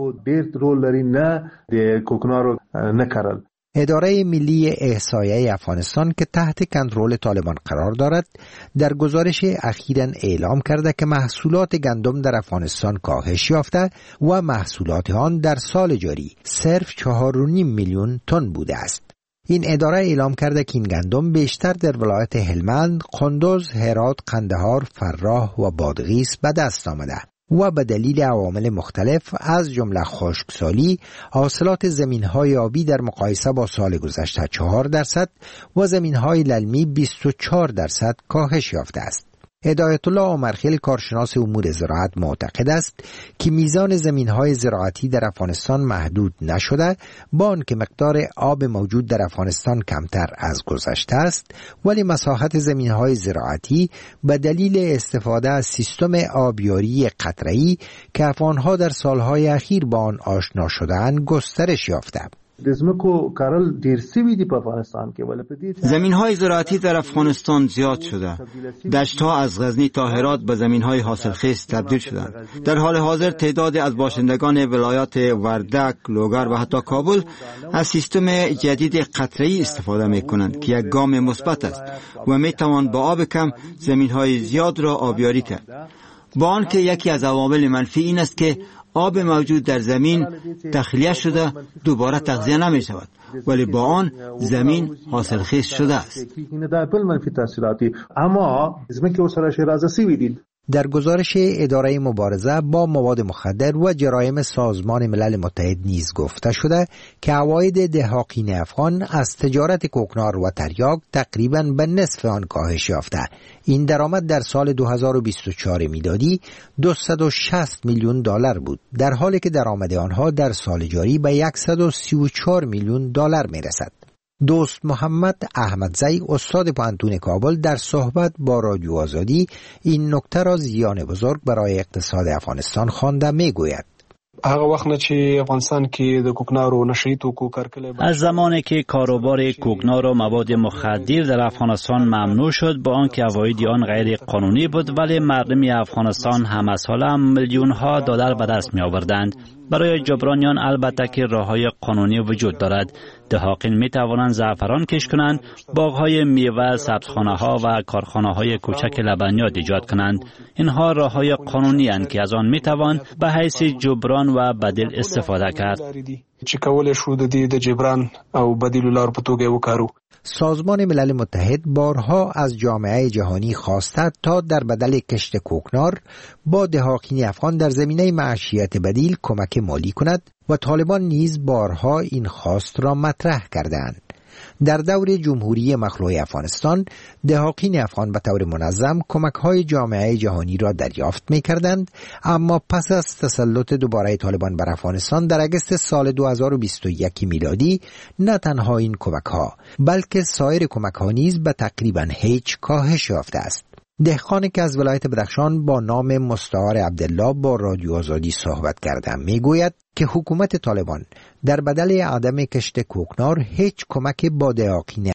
اداره ملی احصایه افغانستان که تحت کنترل طالبان قرار دارد در گزارش اخیراً اعلام کرده که محصولات گندم در افغانستان کاهش یافته و محصولات آن در سال جاری صرف چهار و نیم میلیون تن بوده است. این اداره اعلام کرده که این گندم بیشتر در ولایت هلمند، قندوز، هرات، قندهار، فراه و بادغیس به دست آمده و به دلیل عوامل مختلف از جمله خشکسالی حاصلات زمین‌های آبی در مقایسه با سال گذشته چهار درصد و زمین‌های للمی بیست و چهار درصد کاهش یافته است. هدایت الله عمرخیل کارشناس امور زراعت معتقد است که میزان زمین‌های زراعتی در افغانستان محدود نشده، با آنکه مقدار آب موجود در افغانستان کمتر از گذشته است، ولی مساحت زمین‌های زراعتی به دلیل استفاده از سیستم آبیاری قطره‌ای که افغان‌ها در سالهای اخیر با آن آشنا شده‌اند گسترش یافته. زمین‌های زراعتی در افغانستان زیاد شده. دشت‌ها از غزنی تا هرات به زمین‌های حاصلخیز تبدیل شدند. در حال حاضر تعدادی از باشندگان ولایات وردک، لوگر و حتی کابل از سیستم جدید قطره‌ای استفاده می‌کنند که یک گام مثبت است و می‌توان با آب کم زمین‌های زیاد را آبیاری کرد. با آنکه یکی از عوامل منفی این است که آب موجود در زمین تخلیه شده دوباره تغذیه نمی شود، ولی با آن زمین حاصلخیز شده است. در گزارش اداره مبارزه با مواد مخدر و جرایم سازمان ملل متحد نیز گفته شده که عواید دهاقین افغان از تجارت کوکنار و تریاک تقریباً به نصف آن کاهش یافته. این درآمد در سال دو هزار و بیست و چهار میلادی دویست و شصت میلیون دلار بود، در حالی که درآمد آنها در سال جاری به صد و سی و چهار میلیون دلار میرسد. دوست محمد احمدزی استاد پانتون کابل در صحبت با رادیو آزادی این نکته را زیان بزرگ برای اقتصاد افغانستان خوانده میگوید. هغه وخت نه چې افغانستان کې د کوکنار او نشئی توکو کارکله از زمانی که کاروبار کوکنار و مواد مخدر در افغانستان ممنوع شد، با آنکه عواید آن غیر قانونی بود، ولی مردم افغانستان همه ساله میلیون ها دلار به دست می آوردند. برای جبران آن البته که راههای قانونی وجود دارد. دهاقین می توانند زعفران کش کنند، باغهای میوه، سبزخانه‌ها و کارخانه‌های کوچک لبنیات ایجاد کنند. اینها راههای قانونی اند که از آن می توان به حیث جبران و بدیل استفاده کرد. چې کولای شو د دې د جبران او بدیل لار په توګه وکړو. سازمان ملل متحد بارها از جامعه جهانی خواسته تا در بدل کشت کوکنار با دهاقین افغان در زمینه معیشت بدیل کمک مالی کند و طالبان نیز بارها این خواست را مطرح کردند. در دور جمهوری مخلوع افغانستان دهاقین افغان به طور منظم کمک‌های جامعه جهانی را دریافت می‌کردند، اما پس از تسلط دوباره طالبان بر افغانستان در اگست سال دو هزار و بیست و یک میلادی نه تنها این کمک‌ها بلکه سایر کمک‌ها نیز به تقریباً هیچ کاهش یافته است. دهقانی که از ولایت بدخشان با نام مستعار عبدالله با رادیو آزادی صحبت کرده میگوید که حکومت طالبان در بدل عدم کشت کوکنار هیچ کمک با دهاقین